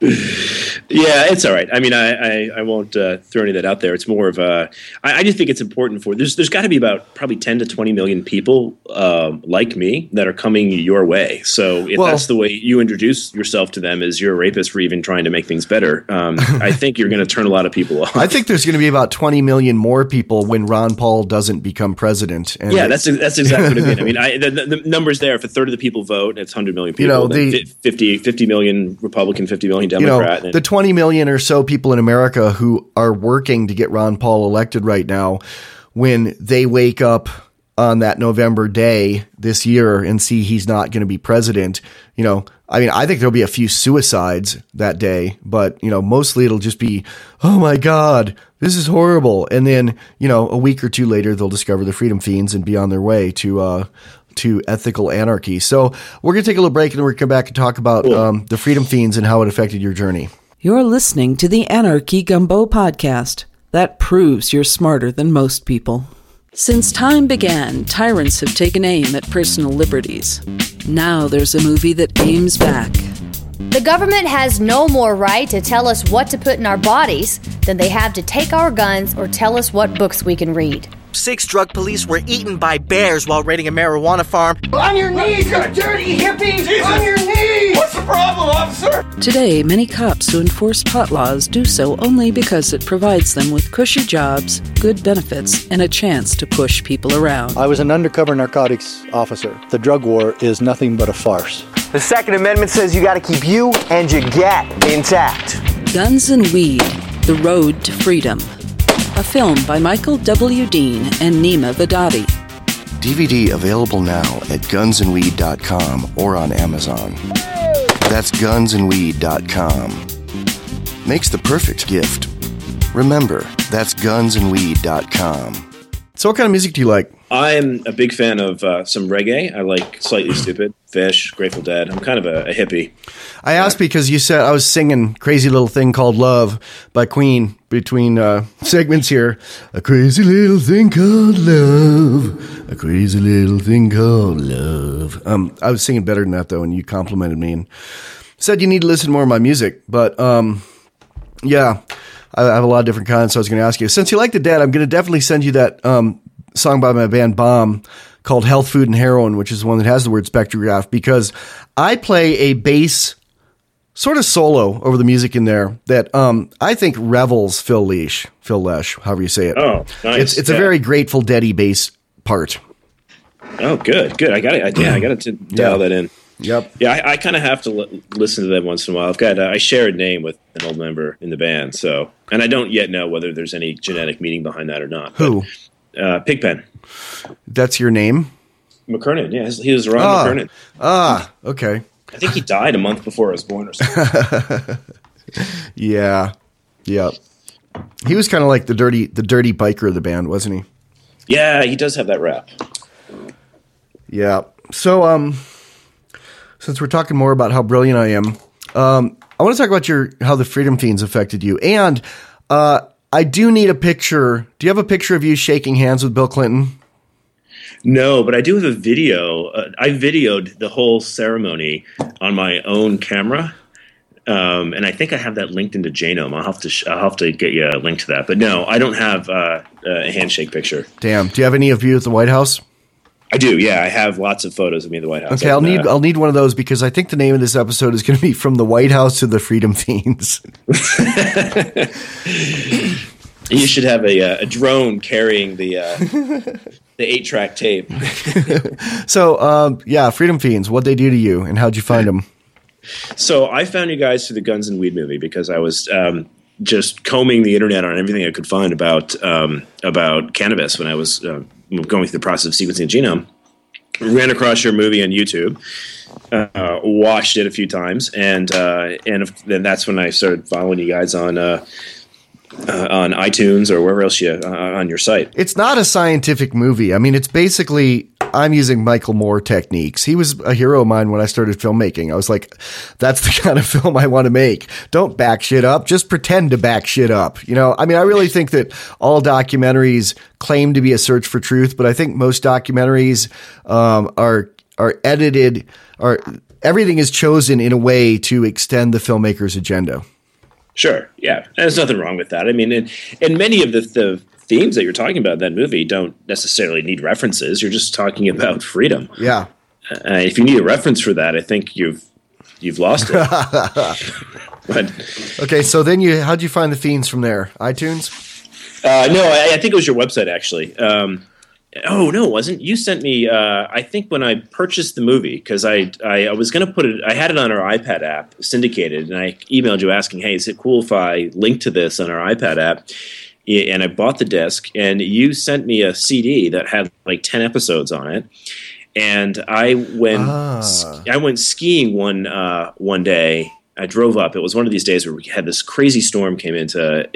Yeah, it's all right. I won't throw any of that out there. It's more of I just think it's important there's got to be about probably 10 to 20 million people like me that are coming your way. So if that's the way you introduce yourself to them as you're a rapist for even trying to make things better, I think you're going to turn a lot of people off. I think there's going to be about 20 million more people when Ron Paul doesn't become president. And that's exactly what I mean. The numbers there, if a third of the people vote, it's 100 million people. 50 million Republican, 50 million Democrat. The 20 million or so people in America who are working to get Ron Paul elected right now, when they wake up on that November day this year and see he's not going to be president, I think there'll be a few suicides that day, but, mostly it'll just be, oh my God, this is horrible. And then, a week or two later, they'll discover the Freedom Fiends and be on their way to ethical anarchy. So we're going to take a little break and we're going to come back and talk about the Freedom Fiends and how it affected your journey. You're listening to the Anarchy Gumbo podcast. That proves you're smarter than most people. Since time began, tyrants have taken aim at personal liberties. Now there's a movie that aims back. The government has no more right to tell us what to put in our bodies than they have to take our guns or tell us what books we can read. 6 drug police were eaten by bears while raiding a marijuana farm. On your knees, you dirty hippie! Jesus. On your knees! What's the problem, officer? Today, many cops who enforce pot laws do so only because it provides them with cushy jobs, good benefits, and a chance to push people around. I was an undercover narcotics officer. The drug war is nothing but a farce. The Second Amendment says you gotta keep you and your gat intact. Guns and Weed, The Road to Freedom. A film by Michael W. Dean and Nima Vedati. DVD available now at gunsandweed.com or on Amazon. That's gunsandweed.com. Makes the perfect gift. Remember, that's gunsandweed.com. So what kind of music do you like? I'm a big fan of some reggae. I like Slightly Stupid, Fish, Grateful Dead. I'm kind of a hippie. I asked because you said I was singing Crazy Little Thing Called Love by Queen between segments here. A crazy little thing called love. A crazy little thing called love. I was singing better than that, though, and you complimented me and said you need to listen more of my music. But, yeah, I have a lot of different kinds, so I was going to ask you. Since you like the Dead, I'm going to definitely send you that song by my band Bomb called Health, Food, and Heroin, which is the one that has the word spectrograph, because I play a bass sort of solo over the music in there that I think revels Phil Lesh, however you say it. Oh, nice. It's a very Grateful Dead-y bass part. Oh, good. I got it. I got to dial that in. Yep. Yeah, I kind of have to listen to them once in a while. I've got I share a name with an old member in the band, so, and I don't yet know whether there's any genetic meaning behind that or not. Who? Pigpen. That's your name? McKernan. Yeah, he was Ron McKernan. Okay. I think he died a month before I was born or something. Yeah. He was kind of like the dirty biker of the band, wasn't he? Yeah, he does have that rap. Yeah. So since we're talking more about how brilliant I am, I want to talk about how the Freedom Fiends affected you. And I do need a picture. Do you have a picture of you shaking hands with Bill Clinton? No, but I do have a video. I videoed the whole ceremony on my own camera. And I think I have that linked into Janome. I'll have to get you a link to that. But no, I don't have a handshake picture. Damn. Do you have any of you at the White House? I do. Yeah, I have lots of photos of me at the White House. Okay, I'll need one of those because I think the name of this episode is going to be From the White House to the Freedom Fiends. You should have a drone carrying the 8-track tape. So, Freedom Fiends. What'd they do to you, and how'd you find them? So I found you guys through the Guns and Weed movie because I was just combing the internet on everything I could find about cannabis when I was going through the process of sequencing the genome. Ran across your movie on YouTube, watched it a few times, and then that's when I started following you guys on iTunes or wherever else on your site. It's not a scientific movie. I mean, it's basically, I'm using Michael Moore techniques. He was a hero of mine when I started filmmaking. I was like, that's the kind of film I want to make. Don't back shit up. Just pretend to back shit up. You know, I mean, I really think that all documentaries claim to be a search for truth, but I think most documentaries are edited, or everything is chosen in a way to extend the filmmaker's agenda. Sure. Yeah. There's nothing wrong with that. I mean, and many of the themes that you're talking about in that movie don't necessarily need references. You're just talking about freedom. Yeah. If you need a reference for that, I think you've lost it. But, okay. So then how'd you find the Fiends from there? iTunes? No, I think it was your website actually. Oh no, it wasn't. You sent me. I think when I purchased the movie, because I was going to put it. I had it on our iPad app, syndicated, and I emailed you asking, "Hey, is it cool if I link to this on our iPad app?" And I bought the disc, and you sent me a CD that had like 10 episodes on it. And I went skiing one day. I drove up. It was one of these days where we had this crazy storm came into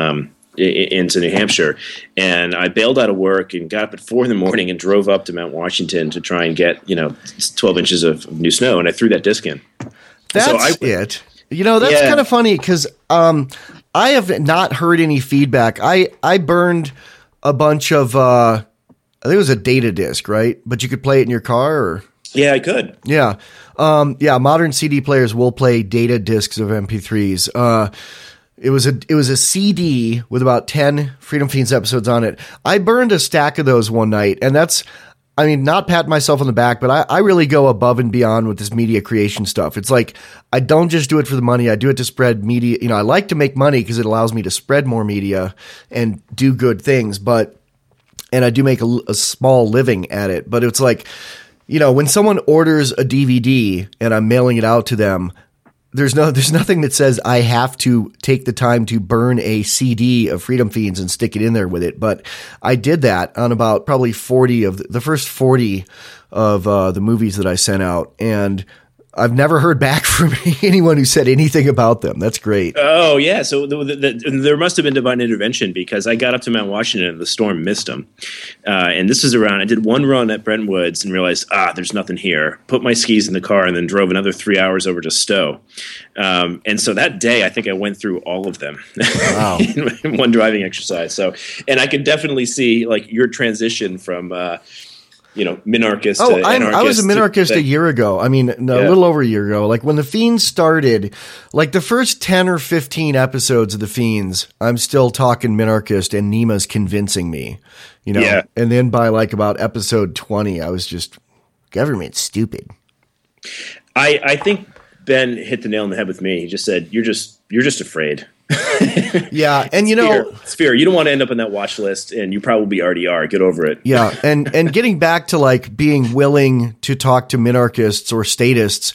New Hampshire, and I bailed out of work and got up at 4 a.m. and drove up to Mount Washington to try and get 12 inches of new snow, and I threw that disc in. That's it. That's kind of funny because I have not heard any feedback. I burned a bunch of I think it was a data disc, right? But you could play it in your car, or yeah, I could. Yeah, modern CD players will play data discs of MP3s. It was a CD with about 10 Freedom Fiends episodes on it. I burned a stack of those one night, and not patting myself on the back, but I really go above and beyond with this media creation stuff. It's like, I don't just do it for the money. I do it to spread media. I like to make money because it allows me to spread more media and do good things, and I do make a small living at it. But it's like, when someone orders a DVD and I'm mailing it out to them, there's nothing that says I have to take the time to burn a CD of Freedom Fiends and stick it in there with it. But I did that on about probably 40 of the first 40 of the movies that I sent out. And I've never heard back from anyone who said anything about them. That's great. Oh, yeah. So there must have been divine intervention because I got up to Mount Washington and the storm missed them. And this is around, I did one run at Brentwoods and realized, there's nothing here. Put my skis in the car and then drove another 3 hours over to Stowe. And so that day, I think I went through all of them. Wow. in one driving exercise. So, and I could definitely see like your transition from, minarchist to anarchist. I was a minarchist a year ago. I mean, a little over a year ago. Like when the Fiends started, like the first 10 or 15 episodes of the Fiends, I'm still talking minarchist and Nima's convincing me, Yeah. And then by like about episode 20, I was just, government's stupid. I think Ben hit the nail on the head with me. He just said, you're just afraid. Yeah, and it's fear. You don't want to end up on that watch list, and you probably already are. Get over it. Yeah, and getting back to like being willing to talk to minarchists or statists,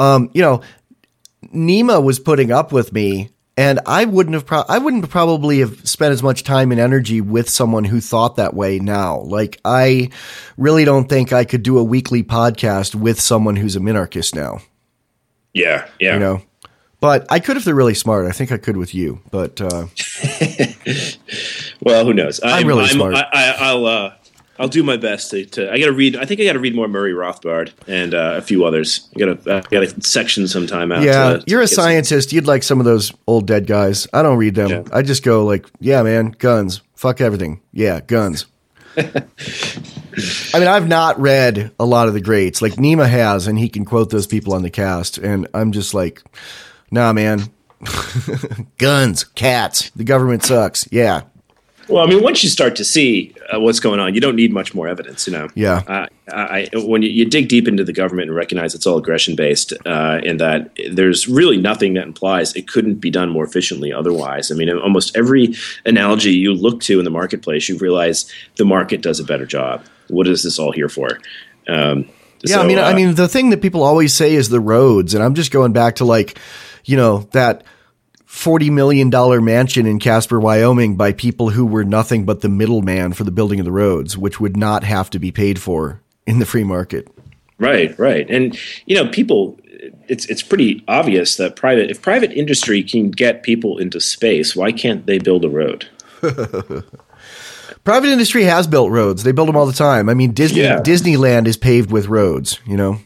Nima was putting up with me, and I wouldn't probably have spent as much time and energy with someone who thought that way now. Like, I really don't think I could do a weekly podcast with someone who's a minarchist now. Yeah. But I could if they're really smart. I think I could with you. But well, who knows? I'm really smart. I'll do my best to. I got to read. I think I got to read more Murray Rothbard and a few others. I got to section some time out. Yeah, you're a scientist. You'd like some of those old dead guys. I don't read them. Yeah. I just go like, yeah, man, guns. Fuck everything. Yeah, guns. I mean, I've not read a lot of the greats. Like Nima has, and he can quote those people on the cast. And I'm just like, nah, man. Guns, cats. The government sucks. Yeah. Well, I mean, once you start to see what's going on, you don't need much more evidence, you know. Yeah. When you dig deep into the government and recognize it's all aggression-based and that there's really nothing that implies it couldn't be done more efficiently otherwise. I mean, almost every analogy you look to in the marketplace, you realize the market does a better job. What is this all here for? I mean, the thing that people always say is the roads, and I'm just going back to like, you know, that $40 million mansion in Casper, Wyoming by people who were nothing but the middleman for the building of the roads, which would not have to be paid for in the free market. Right. And, you know, people, it's pretty obvious that if private industry can get people into space, why can't they build a road? Private industry has built roads. They build them all the time. I mean, Disneyland is paved with roads, you know?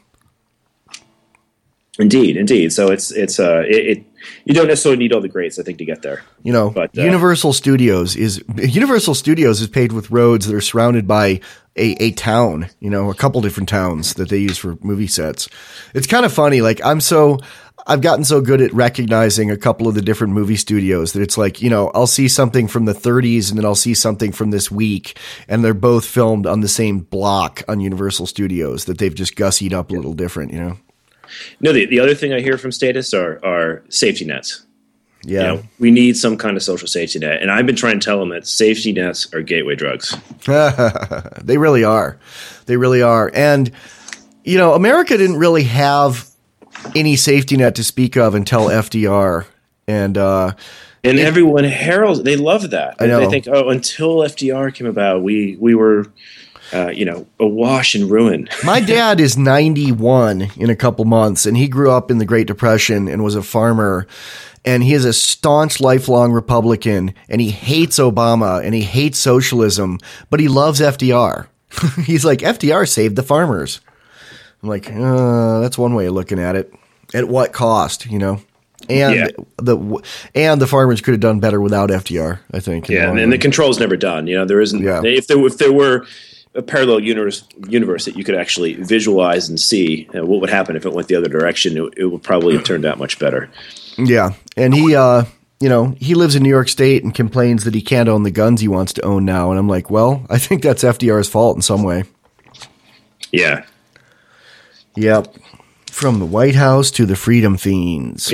Indeed. So it's you don't necessarily need all the greats, I think, to get there. You know, but Universal Studios is paved with roads that are surrounded by a town. You know, a couple different towns that they use for movie sets. It's kind of funny. Like I've gotten so good at recognizing a couple of the different movie studios that it's like, you know, I'll see something from the 30s and then I'll see something from this week, and they're both filmed on the same block on Universal Studios that they've just gussied up a little different. You know. No, the other thing I hear from Status are safety nets. Yeah. You know, we need some kind of social safety net. And I've been trying to tell them that safety nets are gateway drugs. They really are. They really are. And, you know, America didn't really have any safety net to speak of until FDR. And everyone heralds, they love that. I know. They think, until FDR came about, we were awash in ruin. My dad is 91 in a couple months, and he grew up in the Great Depression and was a farmer. And he is a staunch, lifelong Republican, and he hates Obama and he hates socialism, but he loves FDR. He's like, FDR saved the farmers. I'm like, that's one way of looking at it. At what cost, you know? And the farmers could have done better without FDR, I think. Yeah, and the control's never done. You know, there isn't. Yeah. If there were a parallel universe that you could actually visualize and see what would happen if it went the other direction, it would probably have turned out much better. Yeah. And he, he lives in New York State and complains that he can't own the guns he wants to own now. And I'm like, well, I think that's FDR's fault in some way. Yeah. Yep. From the White House to the Freedom Fiends.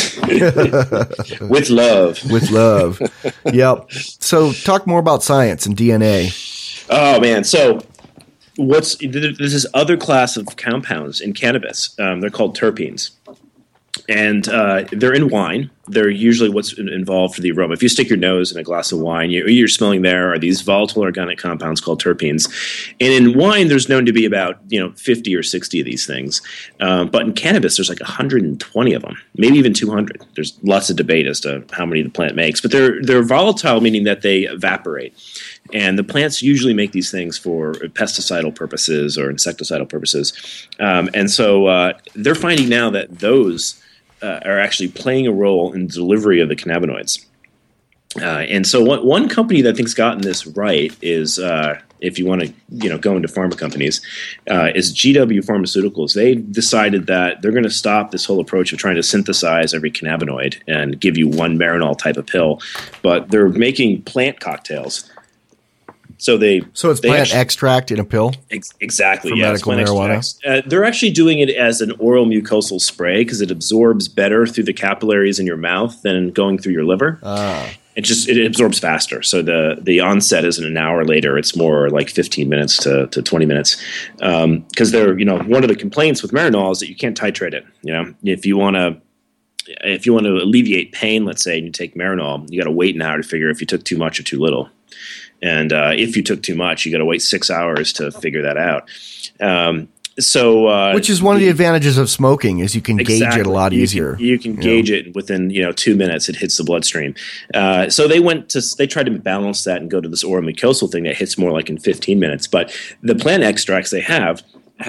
With love. With love. Yep. So talk more about science and DNA. Oh, man. So there's this other class of compounds in cannabis. They're called terpenes. And they're in wine. They're usually what's involved for the aroma. If you stick your nose in a glass of wine, you're smelling there are these volatile organic compounds called terpenes. And in wine, there's known to be about 50 or 60 of these things. But in cannabis, there's like 120 of them, maybe even 200. There's lots of debate as to how many the plant makes. But they're volatile, meaning that they evaporate. And the plants usually make these things for pesticidal purposes or insecticidal purposes. And so they're finding now that those are actually playing a role in the delivery of the cannabinoids. And so one company that I think's gotten this right is, if you want to go into pharma companies, is GW Pharmaceuticals. They decided that they're going to stop this whole approach of trying to synthesize every cannabinoid and give you one Marinol type of pill, but they're making plant cocktails. So it's plant extract in a pill? Exactly. For medical marijuana? They're actually doing it as an oral mucosal spray because it absorbs better through the capillaries in your mouth than going through your liver. It absorbs faster. So the onset isn't an hour later. It's more like 15 minutes to 20 minutes. Because they're, one of the complaints with Marinol is that you can't titrate it. If you want to alleviate pain, let's say, and you take Marinol, you got to wait an hour to figure if you took too much or too little. And if you took too much, you got to wait 6 hours to figure that out. which is one of the advantages of smoking is you can gauge it a lot easier. You can gauge it within 2 minutes. It hits the bloodstream. So they tried to balance that and go to this oral mucosal thing that hits more like in 15 minutes. But the plant extracts they have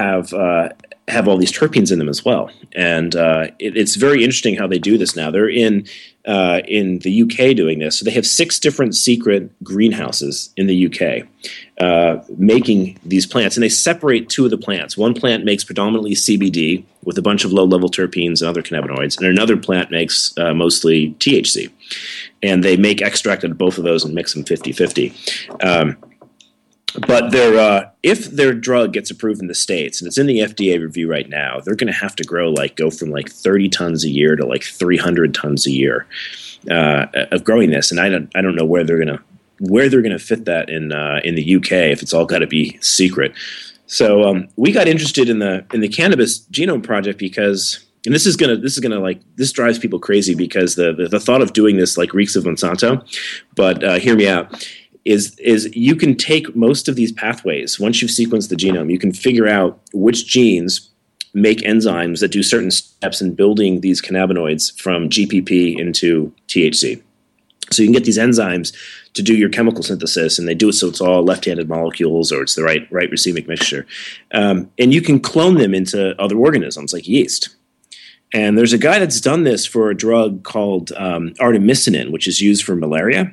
all these terpenes in them as well, and it's very interesting how they do this now. They're in the UK doing this. So they have 6 different secret greenhouses in the UK making these plants, and they separate 2 of the plants. One plant makes predominantly CBD with a bunch of low-level terpenes and other cannabinoids, and another plant makes mostly THC. And they make extract out of both of those and mix them 50-50. But if their drug gets approved in the States, and it's in the FDA review right now, they're going to have to go from 30 tons a year to 300 tons a year of growing this. And I don't know where they're going to fit that in the UK if it's all got to be secret. So we got interested in the Cannabis Genome Project because, and this drives people crazy because the thought of doing this reeks of Monsanto. But hear me out. Is you can take most of these pathways. Once you've sequenced the genome, you can figure out which genes make enzymes that do certain steps in building these cannabinoids from GPP into THC. So you can get these enzymes to do your chemical synthesis, and they do it so it's all left-handed molecules or it's the right racemic mixture. And you can clone them into other organisms like yeast. And there's a guy that's done this for a drug called artemisinin, which is used for malaria.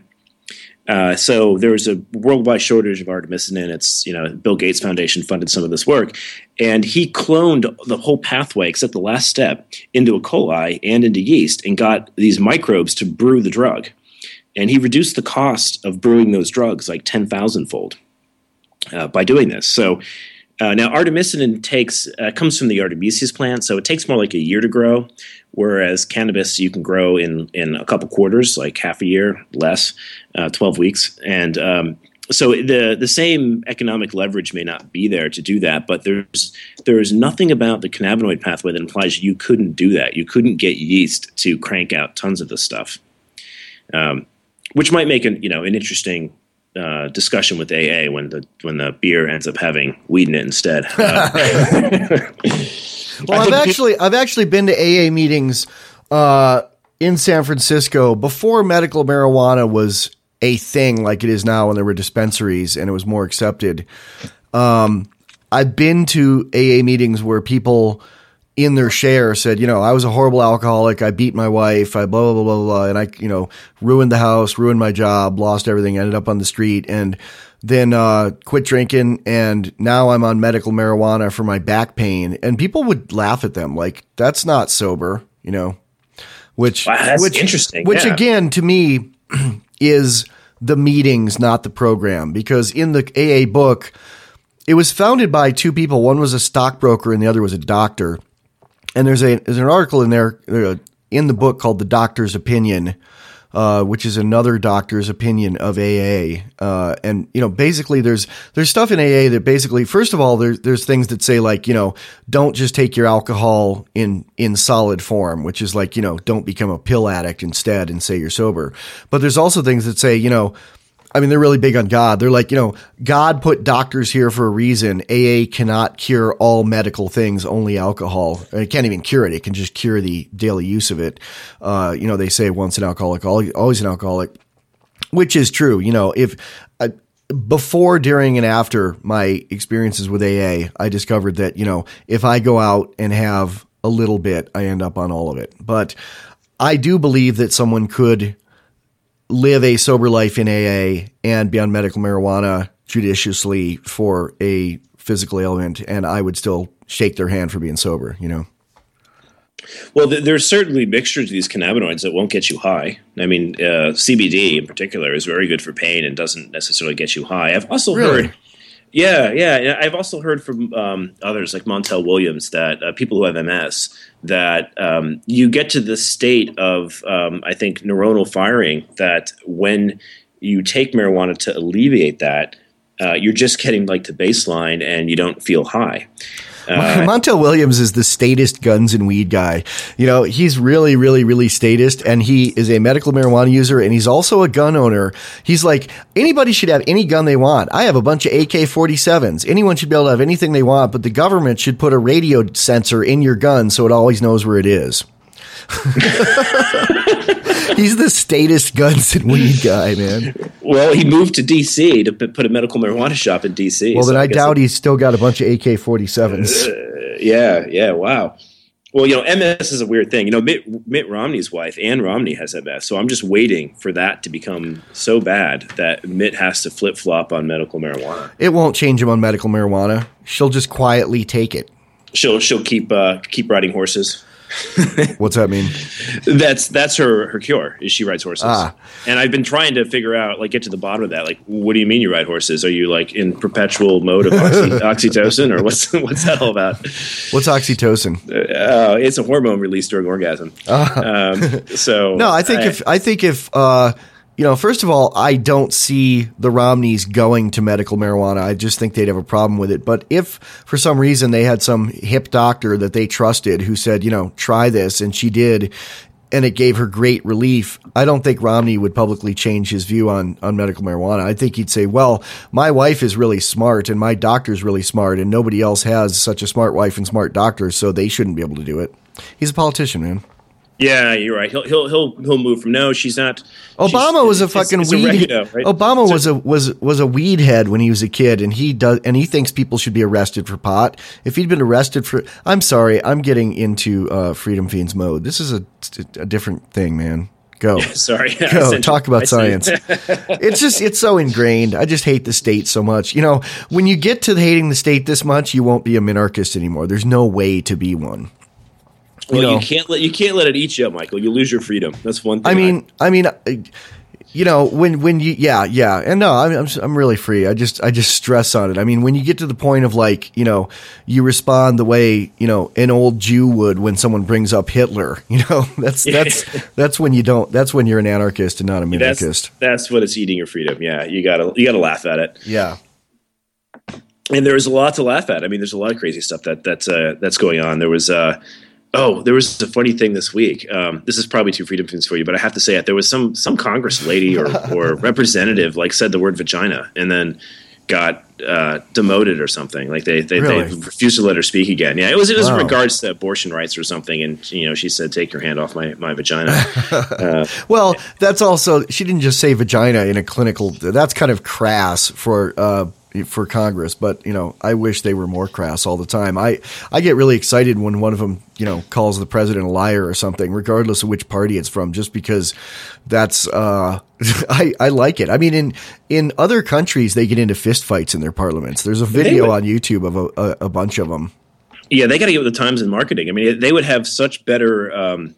So there was a worldwide shortage of artemisinin. It's, Bill Gates Foundation funded some of this work. And he cloned the whole pathway, except the last step, into E. coli and into yeast and got these microbes to brew the drug. And he reduced the cost of brewing those drugs 10,000-fold by doing this. So now artemisinin comes from the Artemisias plant, so it takes more like a year to grow, whereas cannabis you can grow in a couple quarters, half a year, less, 12 weeks. And so the same economic leverage may not be there to do that, but there's nothing about the cannabinoid pathway that implies you couldn't do that. You couldn't get yeast to crank out tons of this stuff, which might make an interesting discussion with AA when the beer ends up having weed in it instead. Well, I've actually been to AA meetings in San Francisco before medical marijuana was a thing like it is now when there were dispensaries and it was more accepted. I've been to AA meetings where people in their share said, I was a horrible alcoholic. I beat my wife. I blah, blah, blah, blah, blah. And I, ruined the house, ruined my job, lost everything, ended up on the street, and then quit drinking. And now I'm on medical marijuana for my back pain. And people would laugh at them that's not sober, which, that's interesting. Which again, to me is the meetings, not the program, because in the AA book, it was founded by 2 people. One was a stockbroker and the other was a doctor. And there's an article in there in the book called The Doctor's Opinion, which is another doctor's opinion of AA. And basically there's stuff in AA that basically, first of all, there's things that say don't just take your alcohol in solid form, which is don't become a pill addict instead and say you're sober. But there's also things that say, they're really big on God. They're God put doctors here for a reason. AA cannot cure all medical things, only alcohol. It can't even cure it. It can just cure the daily use of it. They say once an alcoholic, always an alcoholic, which is true. If before, during, and after my experiences with AA, I discovered that, if I go out and have a little bit, I end up on all of it. But I do believe that someone could live a sober life in AA and be on medical marijuana judiciously for a physical ailment, and I would still shake their hand for being sober, Well, there's certainly mixtures of these cannabinoids that won't get you high. CBD in particular is very good for pain and doesn't necessarily get you high. I've also heard... Yeah. I've also heard from others like Montel Williams that people who have MS, that you get to this state of, I think, neuronal firing that when you take marijuana to alleviate that, you're just getting to baseline and you don't feel high. Montel Williams is the statist guns and weed guy. He's really, really, really statist, and he is a medical marijuana user, and he's also a gun owner. He's like, anybody should have any gun they want. I have a bunch of AK-47s. Anyone should be able to have anything they want, but the government should put a radio sensor in your gun so it always knows where it is. He's the statist guns and weed guy, man. Well, he moved to D.C. to put a medical marijuana shop in D.C. Well, then I doubt he's still got a bunch of AK-47s. Yeah, wow. Well, MS is a weird thing. Mitt Romney's wife, Ann Romney, has MS, so I'm just waiting for that to become so bad that Mitt has to flip-flop on medical marijuana. It won't change him on medical marijuana. She'll just quietly take it. She'll keep riding horses. What's that mean? That's her cure. Is she rides horses? And I've been trying to figure out, get to the bottom of that. What do you mean you ride horses? Are you in perpetual mode of oxytocin, or what's that all about? What's oxytocin? It's a hormone released during orgasm. So no, I think if first of all, I don't see the Romneys going to medical marijuana. I just think they'd have a problem with it. But if for some reason they had some hip doctor that they trusted who said, try this, and she did, and it gave her great relief, I don't think Romney would publicly change his view on medical marijuana. I think he'd say, well, my wife is really smart and my doctor's really smart, and nobody else has such a smart wife and smart doctor, so they shouldn't be able to do it. He's a politician, man. Yeah, you're right. He'll move from no, she's not. Obama was a fucking weed. Right? Obama was a weed head when he was a kid, and he thinks people should be arrested for pot. If he'd been arrested for, I'm sorry, I'm getting into Freedom Fiends mode. This is a different thing, man. Go. Sorry. Go talk about science. It's so ingrained. I just hate the state so much. When you get to hating the state this much, you won't be a minarchist anymore. There's no way to be one. Well, you can't let it eat you up, Michael. You lose your freedom. That's one thing. I mean, when you, and no, I'm really free. I just stress on it. I mean, when you get to the point of you respond the way, an old Jew would when someone brings up Hitler, that's when you don't, that's when you're an anarchist and not a minarchist. That's when it's eating your freedom. Yeah. You gotta laugh at it. Yeah. And there's a lot to laugh at. I mean, there's a lot of crazy stuff that's going on. There was a funny thing this week. This is probably too Freedom Fiends for you, but I have to say it. There was some Congress lady or representative said the word vagina and then got demoted or something. They refused to let her speak again. Yeah, it was in regards to abortion rights or something. And she said, "Take your hand off my vagina." Well, that's also, she didn't just say vagina in a clinical. That's kind of crass for Congress, but I wish they were more crass all the time. I get really excited when one of them calls the president a liar or something, regardless of which party it's from, just because that's I like it. I mean, in other countries they get into fist fights in their parliaments. There's a video on YouTube of a bunch of them. Yeah, they got to get with the times in marketing. I mean, they would have such better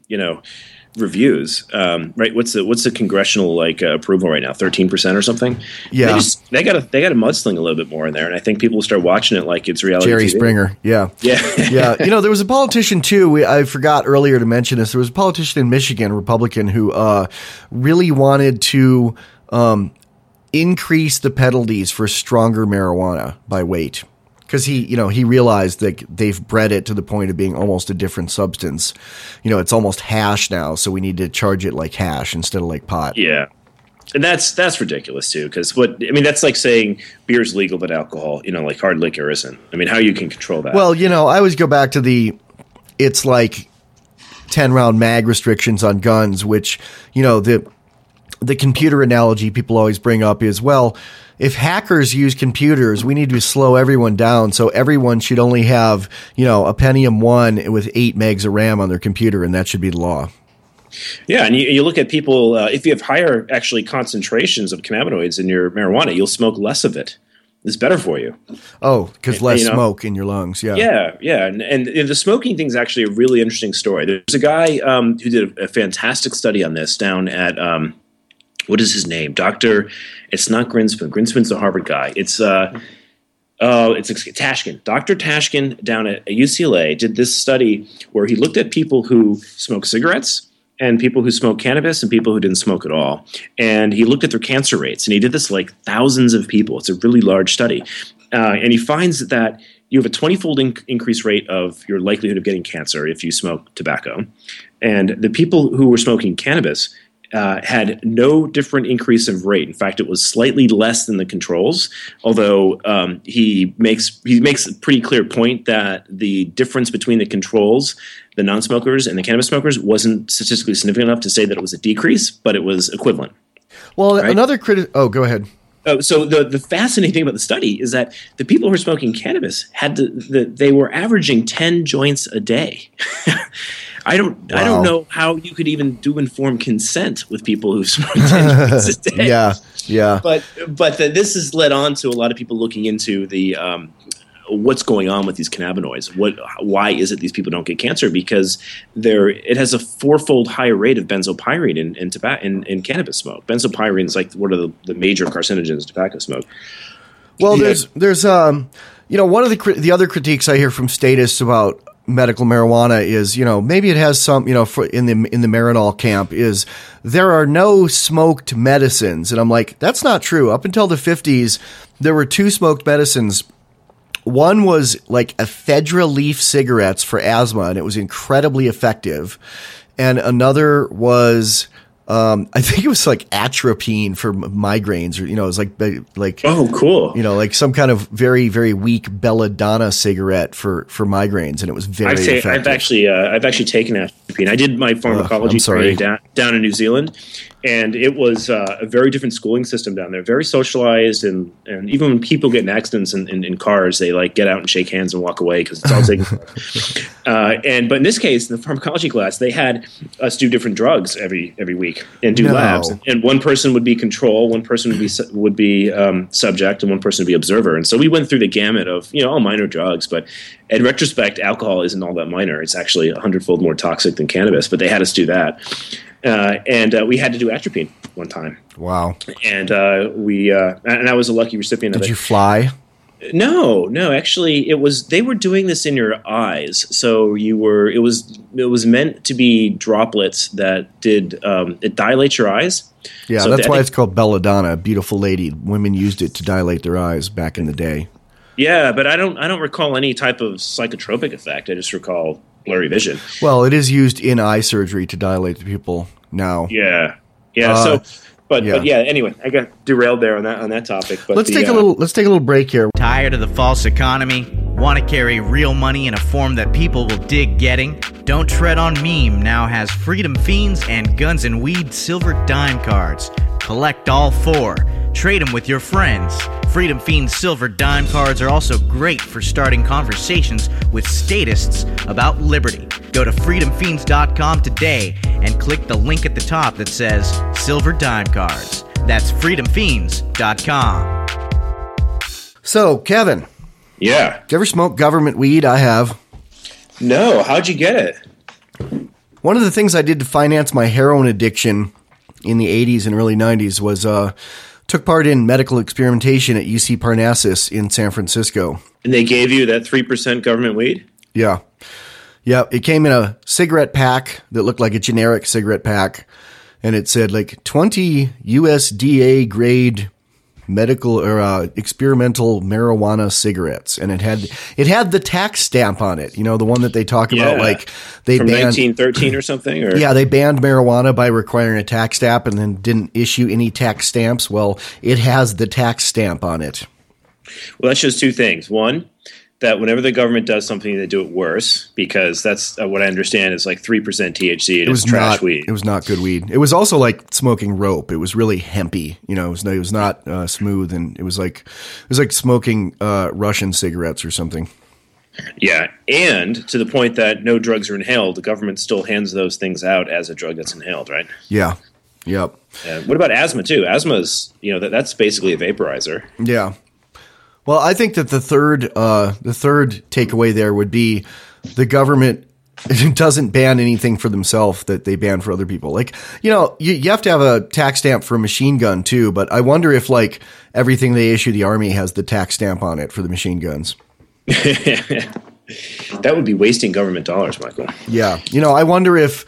reviews, right? What's the congressional approval right now? 13% or something. Yeah, they got to mudsling a little bit more in there, and I think people will start watching it like it's reality. Jerry TV. Springer, yeah. There was a politician too. I forgot earlier to mention this. There was a politician in Michigan, Republican, who really wanted to increase the penalties for stronger marijuana by weight. Because he realized that they've bred it to the point of being almost a different substance. It's almost hash now, so we need to charge it like hash instead of like pot. Yeah, and that's ridiculous too. Because that's like saying beer's legal but alcohol, like hard liquor isn't. I mean, how you can control that? Well, I always go back to it's like 10-round mag restrictions on guns, which the computer analogy people always bring up is, well, if hackers use computers, we need to slow everyone down. So everyone should only have, a Pentium 1 with 8 megs of RAM on their computer, and that should be the law. Yeah, and you look at people, if you have higher actually concentrations of cannabinoids in your marijuana, you'll smoke less of it. It's better for you. Oh, because less smoke in your lungs. Yeah. Yeah. And the smoking thing is actually a really interesting story. There's a guy who did a fantastic study on this down at what is his name? It's not Grinspoon. Grinspoon's the Harvard guy. It's Tashkin. Dr. Tashkin down at UCLA did this study where he looked at people who smoke cigarettes and people who smoke cannabis and people who didn't smoke at all. And he looked at their cancer rates. And he did this thousands of people. It's a really large study. And he finds that you have a 20-fold increase rate of your likelihood of getting cancer if you smoke tobacco. And the people who were smoking cannabis had no different increase of rate. In fact, it was slightly less than the controls, although he makes a pretty clear point that the difference between the controls, the non-smokers, and the cannabis smokers wasn't statistically significant enough to say that it was a decrease, but it was equivalent. Well, right? another go ahead. So the fascinating thing about the study is that the people who were smoking cannabis they were averaging 10 joints a day. I don't know how you could even do informed consent with people who smoke 10 joints a day. Yeah. But this has led on to a lot of people looking into the what's going on with these cannabinoids. Why is it these people don't get cancer? Because it has a 4-fold higher rate of benzopyrene in cannabis smoke. Benzopyrene is like one of the major carcinogens in tobacco smoke. Well, there's one of the other critiques I hear from statists about medical marijuana is, maybe it has some, in the Marinol camp is there are no smoked medicines. And I'm like, that's not true. Up until the 50s, there were 2 smoked medicines. One was like ephedra leaf cigarettes for asthma, and it was incredibly effective. And another was, I think it was like atropine for migraines, or it was like oh, cool, like some kind of very, very weak belladonna cigarette for migraines, and it was very effective. I've actually taken atropine. I did my pharmacology training down in New Zealand, and it was a very different schooling system down there. Very socialized, and even when people get in accidents in cars, they like get out and shake hands and walk away because it's all taken care of. But in this case, in the pharmacology class, they had us do different drugs every week and do labs. And one person would be control, one person would be subject, and one person would be observer. And so we went through the gamut of all minor drugs, but in retrospect, alcohol isn't all that minor. It's actually 100-fold more toxic than cannabis. But they had us do that. And we had to do atropine one time. Wow! And and I was a lucky recipient of it. Did you fly? No. Actually, they were doing this in your eyes. So it was meant to be droplets that did it dilates your eyes. Yeah, so that's why it's called belladonna. A beautiful lady. Women used it to dilate their eyes back in the day. Yeah, but I don't recall any type of psychotropic effect. I just recall blurry vision. Well, it is used in eye surgery to dilate the pupil now. Yeah. But anyway, I got derailed there on that topic. But let's take a little break here. Tired of the false economy? Want to carry real money in a form that people will dig getting? Don't Tread on Meme now has Freedom Fiends and Guns and Weed silver dime cards. Collect all 4. Trade them with your friends. Freedom Fiends silver dime cards are also great for starting conversations with statists about liberty. Go to freedomfiends.com today and click the link at the top that says Silver Dime Cards. That's freedomfiends.com. So, Kevin. Yeah. Did you ever smoke government weed? I have. No. How'd you get it? One of the things I did to finance my heroin addiction in the 80s and early 90s was took part in medical experimentation at UC Parnassus in San Francisco. And they gave you that 3% government weed? Yeah. Yeah, it came in a cigarette pack that looked like a generic cigarette pack, and it said like 20 USDA grade medical or experimental marijuana cigarettes, and it had the tax stamp on it. The one that they talk about, like they from banned 1913 or something. Or? Yeah, they banned marijuana by requiring a tax stamp, and then didn't issue any tax stamps. Well, it has the tax stamp on it. Well, that shows 2 things. One, that whenever the government does something, they do it worse, because that's what I understand is like 3% THC. And it's trash weed. It was not good weed. It was also like smoking rope. It was really hempy. It was not smooth, and it was like smoking Russian cigarettes or something. Yeah, and to the point that no drugs are inhaled, the government still hands those things out as a drug that's inhaled, right? Yeah. Yep. What about asthma too? Asthma is, that's basically a vaporizer. Yeah. Well, I think that the third takeaway there would be the government doesn't ban anything for themselves that they ban for other people. Like, you have to have a tax stamp for a machine gun too, but I wonder if like everything they issue the Army has the tax stamp on it for the machine guns. That would be wasting government dollars, Michael. Yeah. I wonder if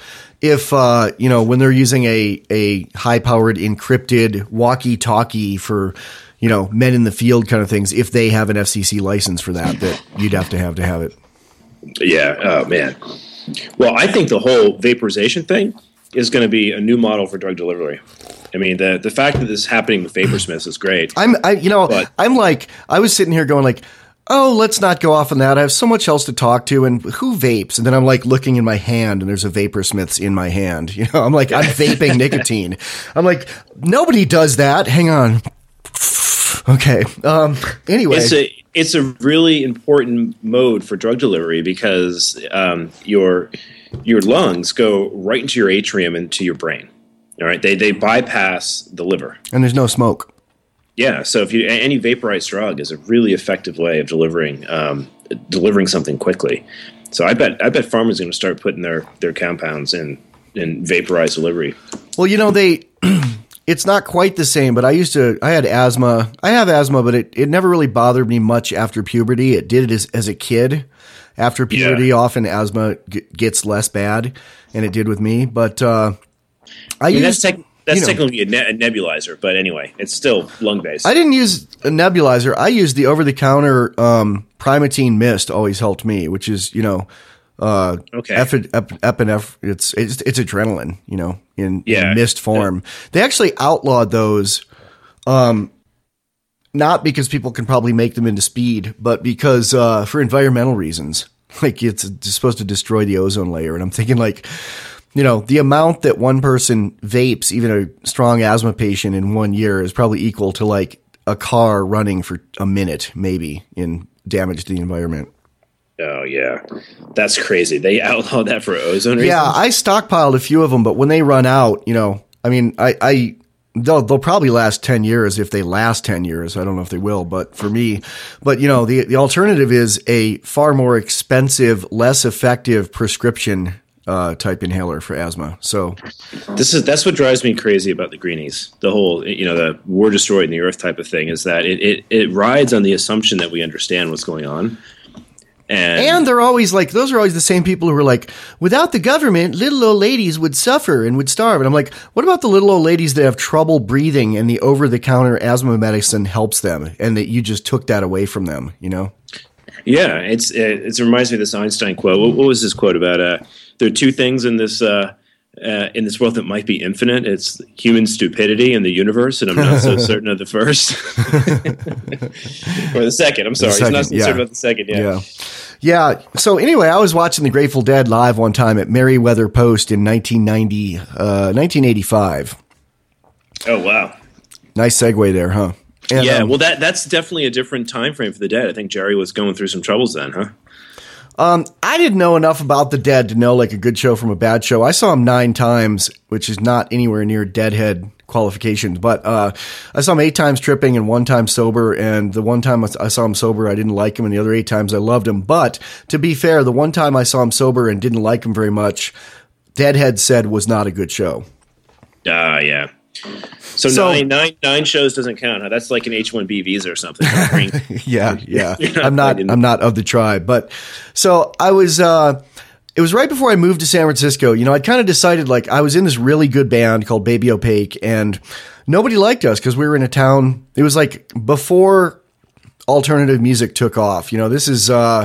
when they're using a high-powered encrypted walkie-talkie for men in the field kind of things, if they have an FCC license for that you'd have to have it. Yeah. Oh man. Well, I think the whole vaporization thing is going to be a new model for drug delivery. I mean, the fact that this is happening with Vaporsmiths is great. I was sitting here going like, oh, let's not go off on that. I have so much else to talk to, and who vapes? And then I'm like looking in my hand, and there's a Vaporsmiths in my hand. I'm like, I'm vaping nicotine. I'm like, nobody does that. Hang on. Okay. Anyway, it's a really important mode for drug delivery because your lungs go right into your atrium and to your brain. All right, they bypass the liver, and there's no smoke. Yeah, so if any vaporized drug is a really effective way of delivering something quickly. So I bet pharma's going to start putting their compounds in vaporized delivery. Well, it's not quite the same, but I had asthma. I have asthma, but it never really bothered me much after puberty. It did it as a kid. After puberty, often asthma gets less bad, and it did with me. But that's technically a nebulizer, but anyway, it's still lung-based. I didn't use a nebulizer. I used the over-the-counter Primatene Mist. Always helped me, which is epinephrine. It's adrenaline, in mist form. Yeah. They actually outlawed those, not because people can probably make them into speed, but because for environmental reasons. Like it's supposed to destroy the ozone layer, and I'm thinking like, the amount that one person vapes, even a strong asthma patient, in 1 year is probably equal to like a car running for a minute, maybe, in damage to the environment. Oh, yeah. That's crazy. They outlawed that for ozone reasons? Yeah, I stockpiled a few of them, but when they run out, they'll probably last 10 years if they last 10 years. I don't know if they will, but for me, the alternative is a far more expensive, less effective prescription type inhaler for asthma. So that's what drives me crazy about the greenies. The whole, the war destroyed in the earth type of thing is that it rides on the assumption that we understand what's going on. And they're always like, those are always the same people who are like, without the government, little old ladies would suffer and would starve. And I'm like, what about the little old ladies that have trouble breathing and the over-the-counter asthma medicine helps them, and that you just took that away from them, Yeah, it reminds me of this Einstein quote. What was this quote about? There are two things in this world that might be infinite. It's human stupidity and the universe, and I'm not so certain of the first. Or the second. I'm sorry. He's not so certain about the second. Yeah. So anyway, I was watching the Grateful Dead live one time at Merriweather Post in 1985. Oh, wow. Nice segue there, huh? And, well, that's definitely a different time frame for the Dead. I think Jerry was going through some troubles then, huh? I didn't know enough about the Dead to know like a good show from a bad show. I saw him 9 times, which is not anywhere near Deadhead qualifications, but I saw him 8 times tripping and 1 time sober. And the 1 time I saw him sober, I didn't like him, and the other 8 times I loved him. But to be fair, the 1 time I saw him sober and didn't like him very much, Deadhead said was not a good show. Yeah. So 9 shows doesn't count. Huh? That's like an H-1B visa or something. Yeah. I'm not of the tribe, but so I was. It was right before I moved to San Francisco. I'd kind of decided like I was in this really good band called Baby Opaque, and nobody liked us because we were in a town. It was like before alternative music took off. This is. My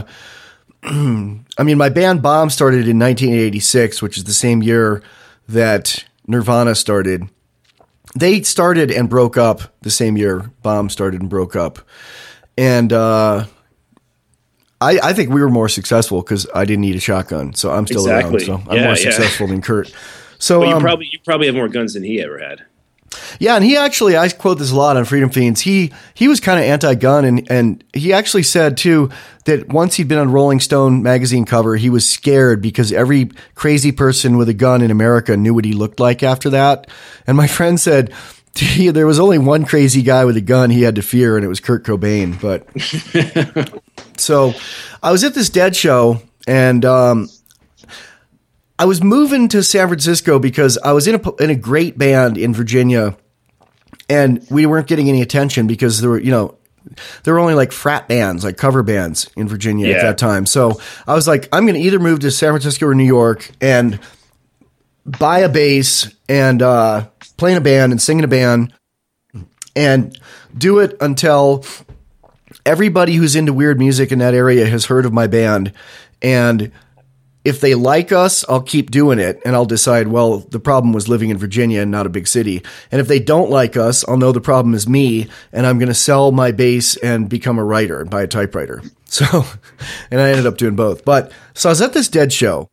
band Bomb started in 1986, which is the same year that Nirvana started. They started and broke up the same year Bomb started and broke up. And I think we were more successful because I didn't need a shotgun. So I'm still around. So I'm more successful than Kurt. So you probably have more guns than he ever had. Yeah, and he actually, I quote this a lot on Freedom Fiends, he was kind of anti-gun, and he actually said, too, that once he'd been on Rolling Stone magazine cover, he was scared because every crazy person with a gun in America knew what he looked like after that. And my friend said there was only one crazy guy with a gun he had to fear, and it was Kurt Cobain. But so I was at this Dead show, and I was moving to San Francisco because I was in a great band in Virginia, and we weren't getting any attention because there were only like frat bands, like cover bands in Virginia at that time. So I was like, I'm going to either move to San Francisco or New York and buy a bass and play in a band and sing in a band and do it until everybody who's into weird music in that area has heard of my band. And if they like us, I'll keep doing it, and I'll decide, well, the problem was living in Virginia and not a big city. And if they don't like us, I'll know the problem is me, and I'm going to sell my bass and become a writer and buy a typewriter. So, and I ended up doing both. But so I was at this Dead show.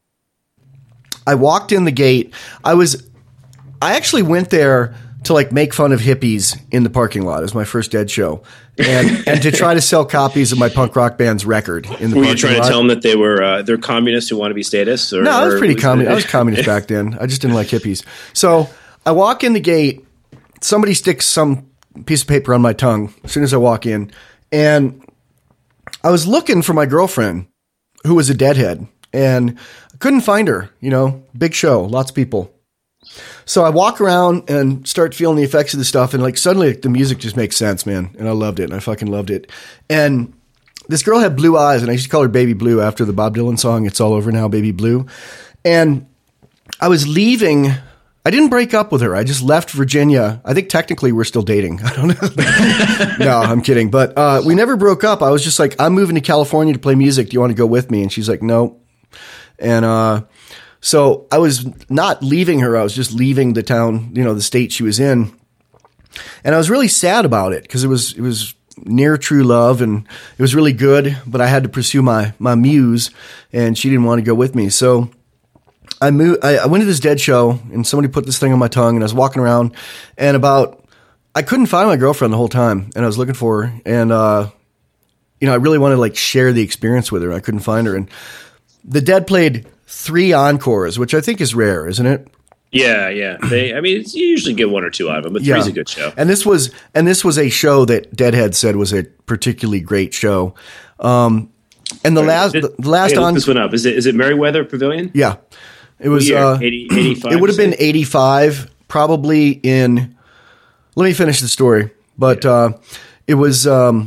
I walked in the gate. I actually went there to like make fun of hippies in the parking lot. It was my first Dead show. And to try to sell copies of my punk rock band's record in the parking lot. Were you trying to tell them that they're communists who want to be statists? No, I was pretty communist. I was communist back then. I just didn't like hippies. So I walk in the gate. Somebody sticks some piece of paper on my tongue as soon as I walk in. And I was looking for my girlfriend, who was a Deadhead, and I couldn't find her. Big show, lots of people. So I walk around and start feeling the effects of the stuff, and like suddenly the music just makes sense, man. And I loved it, and I fucking loved it. And this girl had blue eyes, and I used to call her Baby Blue after the Bob Dylan song, It's All Over Now, Baby Blue. And I was leaving. I didn't break up with her. I just left Virginia. I think technically we're still dating. I don't know. No, I'm kidding. But we never broke up. I was just like, I'm moving to California to play music. Do you want to go with me? And she's like, no. And so I was not leaving her. I was just leaving the town, the state she was in. And I was really sad about it because it was near true love and it was really good, but I had to pursue my muse and she didn't want to go with me. So I went to this Dead show and somebody put this thing on my tongue and I was walking around and I couldn't find my girlfriend the whole time and I was looking for her and, I really wanted to like share the experience with her. I couldn't find her. And the Dead played 3 encores, which I think is rare, isn't it? Yeah. You usually get 1 or 2 out of them, but 3's a good show. And this was a show that Deadhead said was a particularly great show. And the last look this one up. Is it Merriweather Pavilion? Yeah, it was 85. It would have been 85, probably in. Let me finish the story, but it was the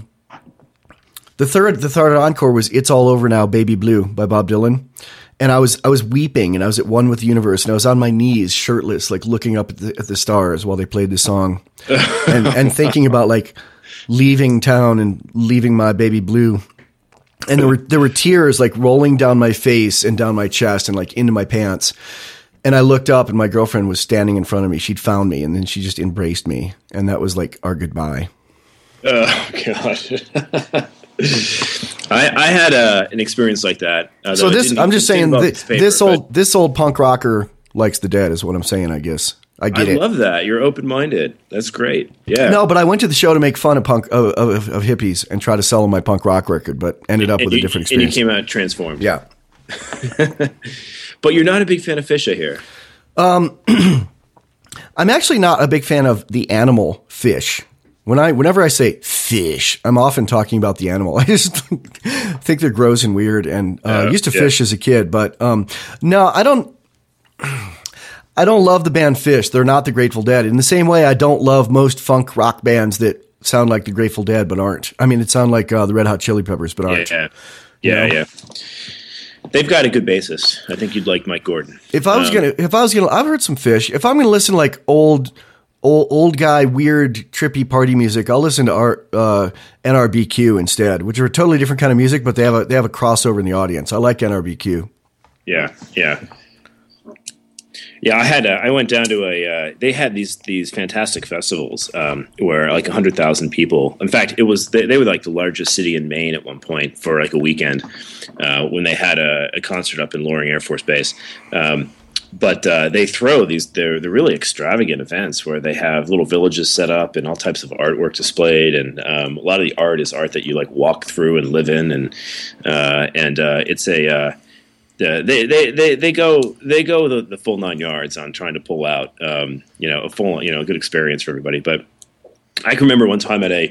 third encore was "It's All Over Now, Baby Blue" by Bob Dylan. And I was weeping and I was at one with the universe and I was on my knees shirtless, like looking up at the stars while they played the song and thinking about like leaving town and leaving my baby blue. And there were tears like rolling down my face and down my chest and like into my pants. And I looked up and my girlfriend was standing in front of me. She'd found me and then she just embraced me. And that was like our goodbye. Oh, God. I had an experience like that. So I'm just saying this old punk rocker likes the Dead is what I'm saying. I guess I get it. I love that you're open-minded. That's great. Yeah. No, but I went to the show to make fun of of hippies and try to sell them my punk rock record, but ended up with a different experience. And you came out transformed. Yeah. But you're not a big fan of Fisher here. I'm actually not a big fan of the animal Fish. Whenever I say fish, I'm often talking about the animal. I just think they're gross and weird. And used to fish as a kid, but no, I don't love the band Fish. They're not the Grateful Dead. In the same way, I don't love most funk rock bands that sound like the Grateful Dead but aren't. I mean, it sound like the Red Hot Chili Peppers but aren't. Yeah. They've got a good basis. I think you'd like Mike Gordon. If I was gonna, I've heard some Fish. If I'm gonna listen to like old guy, weird, trippy party music, I'll listen to NRBQ instead, which are a totally different kind of music, but they have a crossover in the audience. I like NRBQ. Yeah. I went down to they had these fantastic festivals where like 100,000 people. In fact, they were like the largest city in Maine at one point for like a weekend when they had a concert up in Loring Air Force Base. But they throw they're really extravagant events where they have little villages set up and all types of artwork displayed, and a lot of the art is art that you like walk through and live in, and it's a they go the full 9 yards on trying to pull out a full good experience for everybody. But I can remember one time at a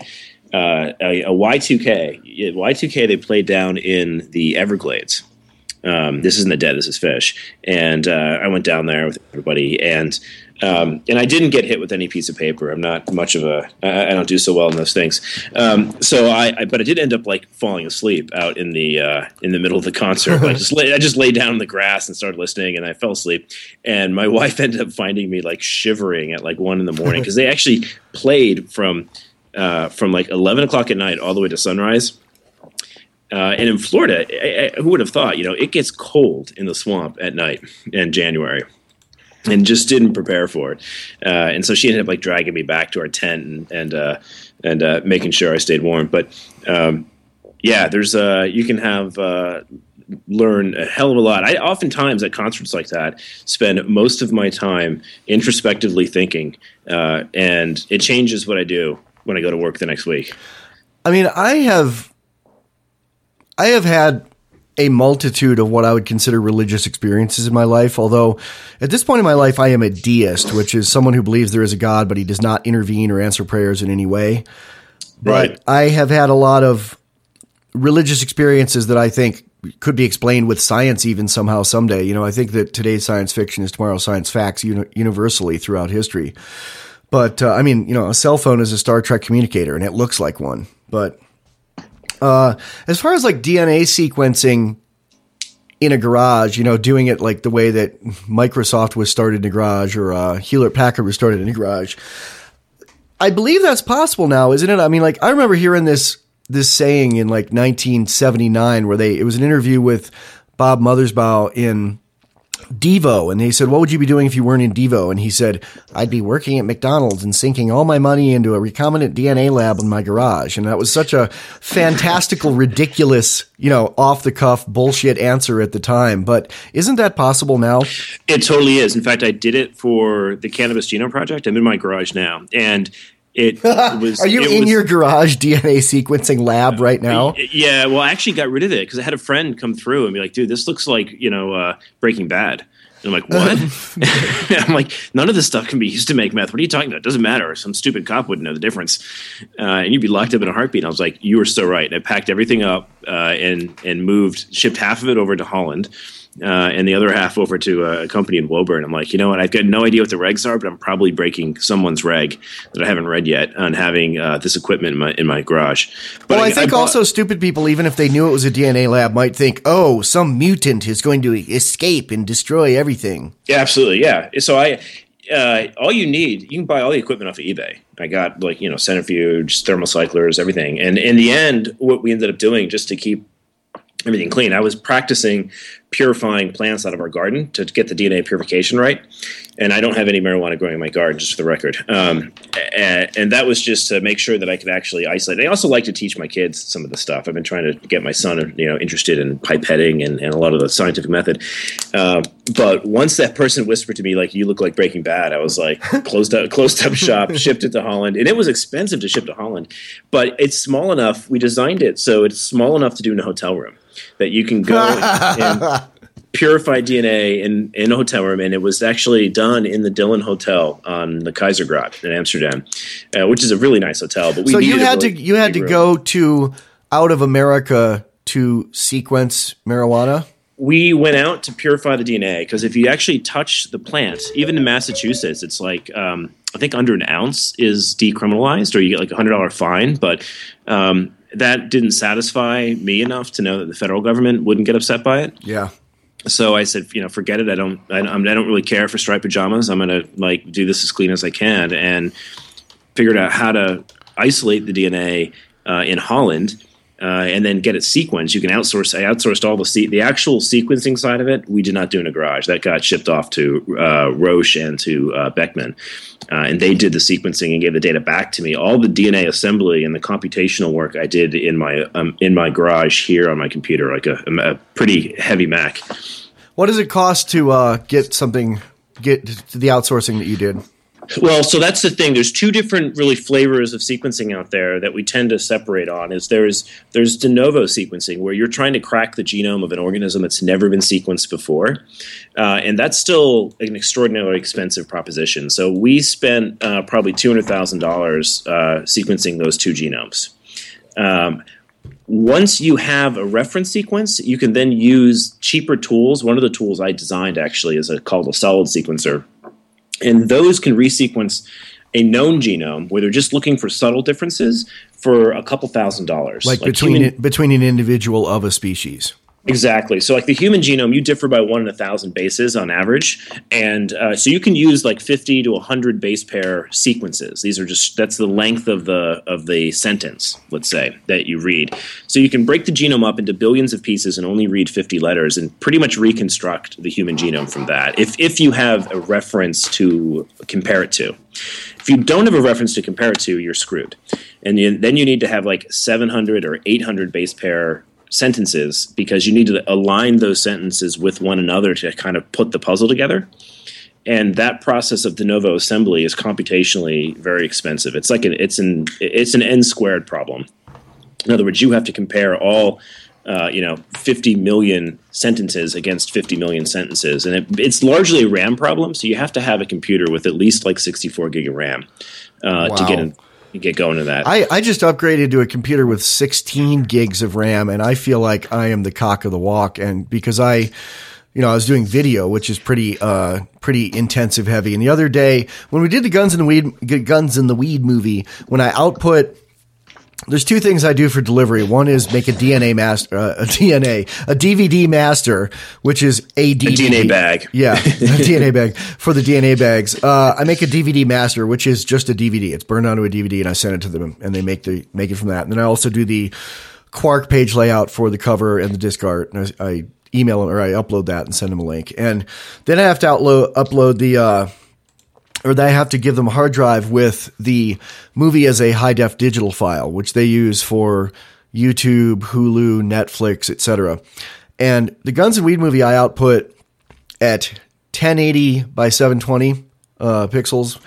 Y2K they played down in the Everglades. This isn't the Dead, this is Fish. And I went down there with everybody, and And I didn't get hit with any piece of paper. I'm not much of I don't do so well in those things. But I did end up like falling asleep out in the middle of the concert. Like I just lay down in the grass and started listening, and I fell asleep. And my wife ended up finding me like shivering at like 1 a.m. because they actually played from like 11 o'clock at night all the way to sunrise. And in Florida, who would have thought? It gets cold in the swamp at night in January. And just didn't prepare for it, and so she ended up like dragging me back to our tent and making sure I stayed warm. But there's you can have learn a hell of a lot. I oftentimes at concerts like that spend most of my time introspectively thinking, and it changes what I do when I go to work the next week. I mean, I have had a multitude of what I would consider religious experiences in my life. Although at this point in my life, I am a deist, which is someone who believes there is a God, but he does not intervene or answer prayers in any way. But Right. I have had a lot of religious experiences that I think could be explained with science even somehow someday. I think that today's science fiction is tomorrow's science facts universally throughout history. But a cell phone is a Star Trek communicator and it looks like one. But as far as like DNA sequencing in a garage, doing it like the way that Microsoft was started in a garage or Hewlett Packard was started in a garage, I believe that's possible now, isn't it? I mean, like I remember hearing this saying in like 1979 where it was an interview with Bob Mothersbaugh in Devo, and they said, what would you be doing if you weren't in Devo? And he said, I'd be working at McDonald's and sinking all my money into a recombinant DNA lab in my garage. And that was such a fantastical, ridiculous, off the cuff bullshit answer at the time. But isn't that possible now? It totally is. In fact, I did it for the Cannabis Genome Project. I'm in my garage now, and it was. Are you in your garage DNA sequencing lab right now? Yeah, well, I actually got rid of it because I had a friend come through and be like, dude, this looks like, Breaking Bad. And I'm like, what? I'm like, none of this stuff can be used to make meth. What are you talking about? It doesn't matter. Some stupid cop wouldn't know the difference. And you'd be locked up in a heartbeat. And I was like, you were so right. And I packed everything up and shipped half of it over to Holland. And the other half over to a company in Woburn. I'm like, you know what? I've got no idea what the regs are, but I'm probably breaking someone's reg that I haven't read yet on having this equipment in my garage. But I think also stupid people, even if they knew it was a DNA lab, might think, oh, some mutant is going to escape and destroy everything. Yeah, absolutely. Yeah. So all you need, you can buy all the equipment off of eBay. I got centrifuge, thermocyclers, everything. And in the end, what we ended up doing just to keep everything clean, I was practicing purifying plants out of our garden to get the DNA purification right. And I don't have any marijuana growing in my garden, just for the record. And that was just to make sure that I could actually isolate. I also like to teach my kids some of the stuff. I've been trying to get my son, interested in pipetting and a lot of the scientific method. But once that person whispered to me, like, you look like Breaking Bad, I was like, closed up shop, shipped it to Holland. And it was expensive to ship to Holland, but it's small enough. We designed it so it's small enough to do in a hotel room that you can go and purify DNA in a hotel room. And it was actually done in the Dillon Hotel on the Kaisergracht in Amsterdam, which is a really nice hotel. But you had to go to out of America to sequence marijuana? We went out to purify the DNA because if you actually touch the plant, even in Massachusetts, it's like I think under an ounce is decriminalized, or you get like $100 fine. But that didn't satisfy me enough to know that the federal government wouldn't get upset by it. Yeah. So I said, forget it. I don't really care for striped pajamas. I'm going to do this as clean as I can, and figured out how to isolate the DNA in Holland. And then get it sequenced. You can outsource. I outsourced all the actual sequencing side of it. We did not do in a garage. That got shipped off to Roche and to Beckman, and they did the sequencing and gave the data back to me. All the DNA assembly and the computational work I did in my garage here on my computer, like a pretty heavy Mac. What does it cost to get to the outsourcing that you did? Well, so that's the thing. There's two different really flavors of sequencing out there that we tend to separate on. There's de novo sequencing, where you're trying to crack the genome of an organism that's never been sequenced before. And that's still an extraordinarily expensive proposition. So we spent probably $200,000 sequencing those two genomes. Once you have a reference sequence, you can then use cheaper tools. One of the tools I designed actually is called a solid sequencer. And those can resequence a known genome where they're just looking for subtle differences for a couple $1,000s. Like between an individual of a species. Exactly. So like the human genome, you differ by 1 in 1,000 bases on average. And so you can use like 50 to 100 base pair sequences. These are that's the length of the sentence, let's say, that you read. So you can break the genome up into billions of pieces and only read 50 letters and pretty much reconstruct the human genome from that. If you have a reference to compare it to. If you don't have a reference to compare it to, you're screwed. And then you need to have like 700 or 800 base pair sentences because you need to align those sentences with one another to kind of put the puzzle together. And that process of de novo assembly is computationally very expensive. It's like it's an n squared problem. In other words, you have to compare all 50 million sentences against 50 million sentences, and it's largely a RAM problem. So you have to have a computer with at least like 64 gig of RAM to get going to that. I just upgraded to a computer with 16 gigs of RAM, and I feel like I am the cock of the walk. And because I was doing video, which is pretty intensive heavy. And the other day when we did the Guns in the Weed movie, when I output, there's two things I do for delivery. One is make a DVD master, which is a DNA bag. Yeah, a DNA bag for the DNA bags. I make a DVD master, which is just a DVD. It's burned onto a DVD, and I send it to them, and they make it from that. And then I also do the Quark page layout for the cover and the disc art. And I email them, or I upload that and send them a link. And then I have to upload the. Or they have to give them a hard drive with the movie as a high-def digital file, which they use for YouTube, Hulu, Netflix, etc. And the Guns and Weed movie I output at 1080 by 720 pixels,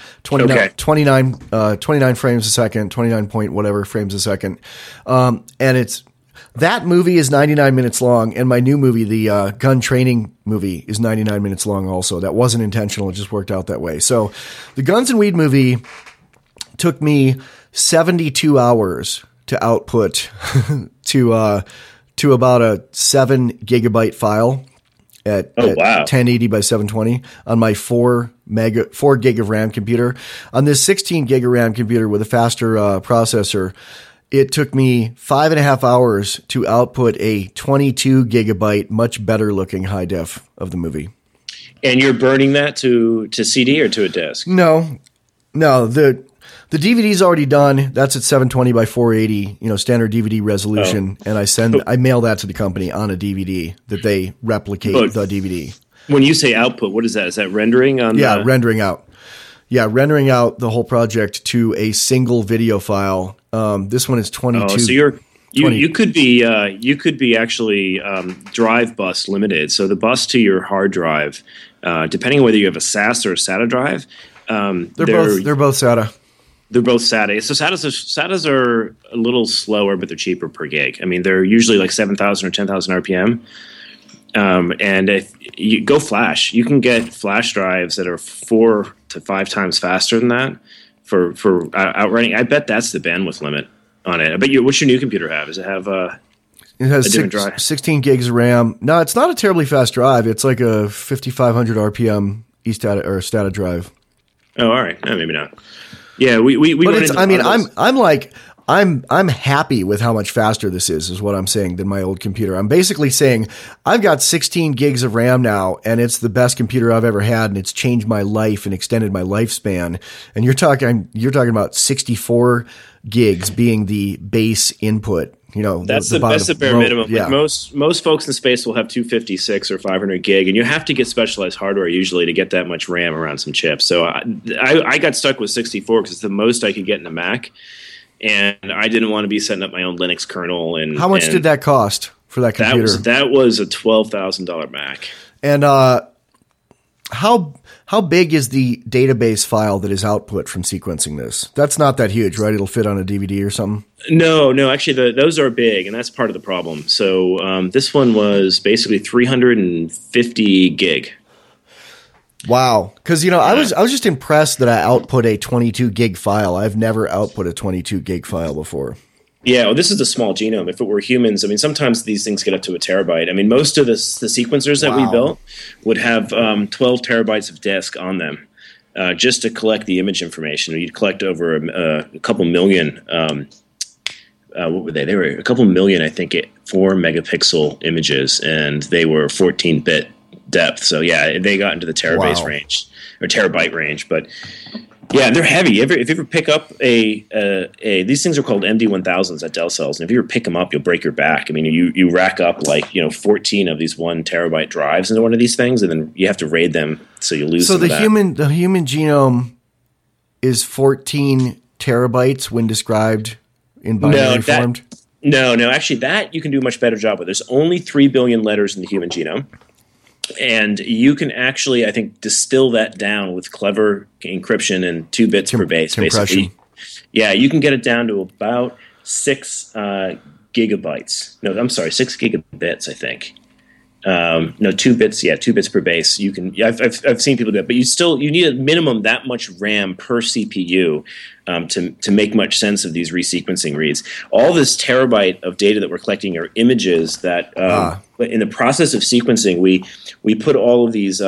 29 frames a second, 29 point whatever frames a second. And that movie is 99 minutes long, and my new movie, the gun training movie, is 99 minutes long also. That wasn't intentional. It just worked out that way. So the Guns and Weed movie took me 72 hours to output to about a 7 gigabyte file at 1080 by 720 on my 4 gig of RAM computer. On this 16 gig of RAM computer with a faster processor, it took me 5.5 hours to output a 22 gigabyte, much better looking high def of the movie. And you're burning that to CD or to a disk? No. The DVD's already done. That's at 720 by 480, standard DVD resolution. Oh. And I mail that to the company on a DVD that they replicate the DVD. When you say output, what is that? Is that rendering rendering out. Yeah, rendering out the whole project to a single video file. This one is 22. Oh, so you could be actually drive bus limited. So the bus to your hard drive, depending on whether you have a SAS or a SATA drive, they're both SATA. They're both SATA. So SATAs are a little slower, but they're cheaper per gig. I mean, they're usually like 7,000 or 10,000 RPM. And if you go flash, you can get flash drives that are 4 to 5 times faster than that for outrunning. I bet that's the bandwidth limit on it. I bet what's your new computer have? Does it have it has a different drive? 16 gigs of RAM. No, it's not a terribly fast drive. It's like a 5,500 RPM eSTATA or STATA drive. Oh, all right. Maybe not. Yeah, we but it's, I mean, I'm happy with how much faster this is what I'm saying, than my old computer. I'm basically saying I've got 16 gigs of RAM now, and it's the best computer I've ever had, and it's changed my life and extended my lifespan. And you're talking about 64 gigs being the base input. That's the bare minimum. Yeah. Like most folks in space will have 256 or 500 gig, and you have to get specialized hardware usually to get that much RAM around some chips. So I got stuck with 64 because it's the most I could get in a Mac. And I didn't want to be setting up my own Linux kernel. And how much did that cost for that computer? That was a $12,000 Mac. And how big is the database file that is output from sequencing this? That's not that huge, right? It'll fit on a DVD or something. No. Actually, those are big, and that's part of the problem. So this one was basically 350 gig. Wow. Because, I was just impressed that I output a 22 gig file. I've never output a 22 gig file before. Yeah, well, this is a small genome. If it were humans, I mean, sometimes these things get up to a terabyte. I mean, most of the sequencers that we built would have 12 terabytes of disk on them. just to collect the image information. You'd collect over a couple million. What were they? They were a couple million, I think, 4 megapixel images, and they were 14-bit depth. So yeah, they got into the terabase range or terabyte range. But yeah, they're heavy. If you ever pick up these things are called MD1000s at Dell cells, and if you ever pick them up, you'll break your back. I mean, you rack up 14 of these 1 terabyte drives into one of these things, and then you have to RAID them, so you lose. So the human genome is 14 terabytes when described in binary form. No, actually, that you can do a much better job with. There's only 3 billion letters in the human genome. And you can actually, I think, distill that down with clever encryption and 2 bits per base. Basically, yeah, you can get it down to about 6 gigabytes. No, I'm sorry, 6 gigabits, I think. No, 2 bits. Yeah, 2 bits per base. You can. I've seen people do that, but you need a minimum that much RAM per CPU to make much sense of these resequencing reads. All this terabyte of data that we're collecting are images that, in the process of sequencing, we put all of these.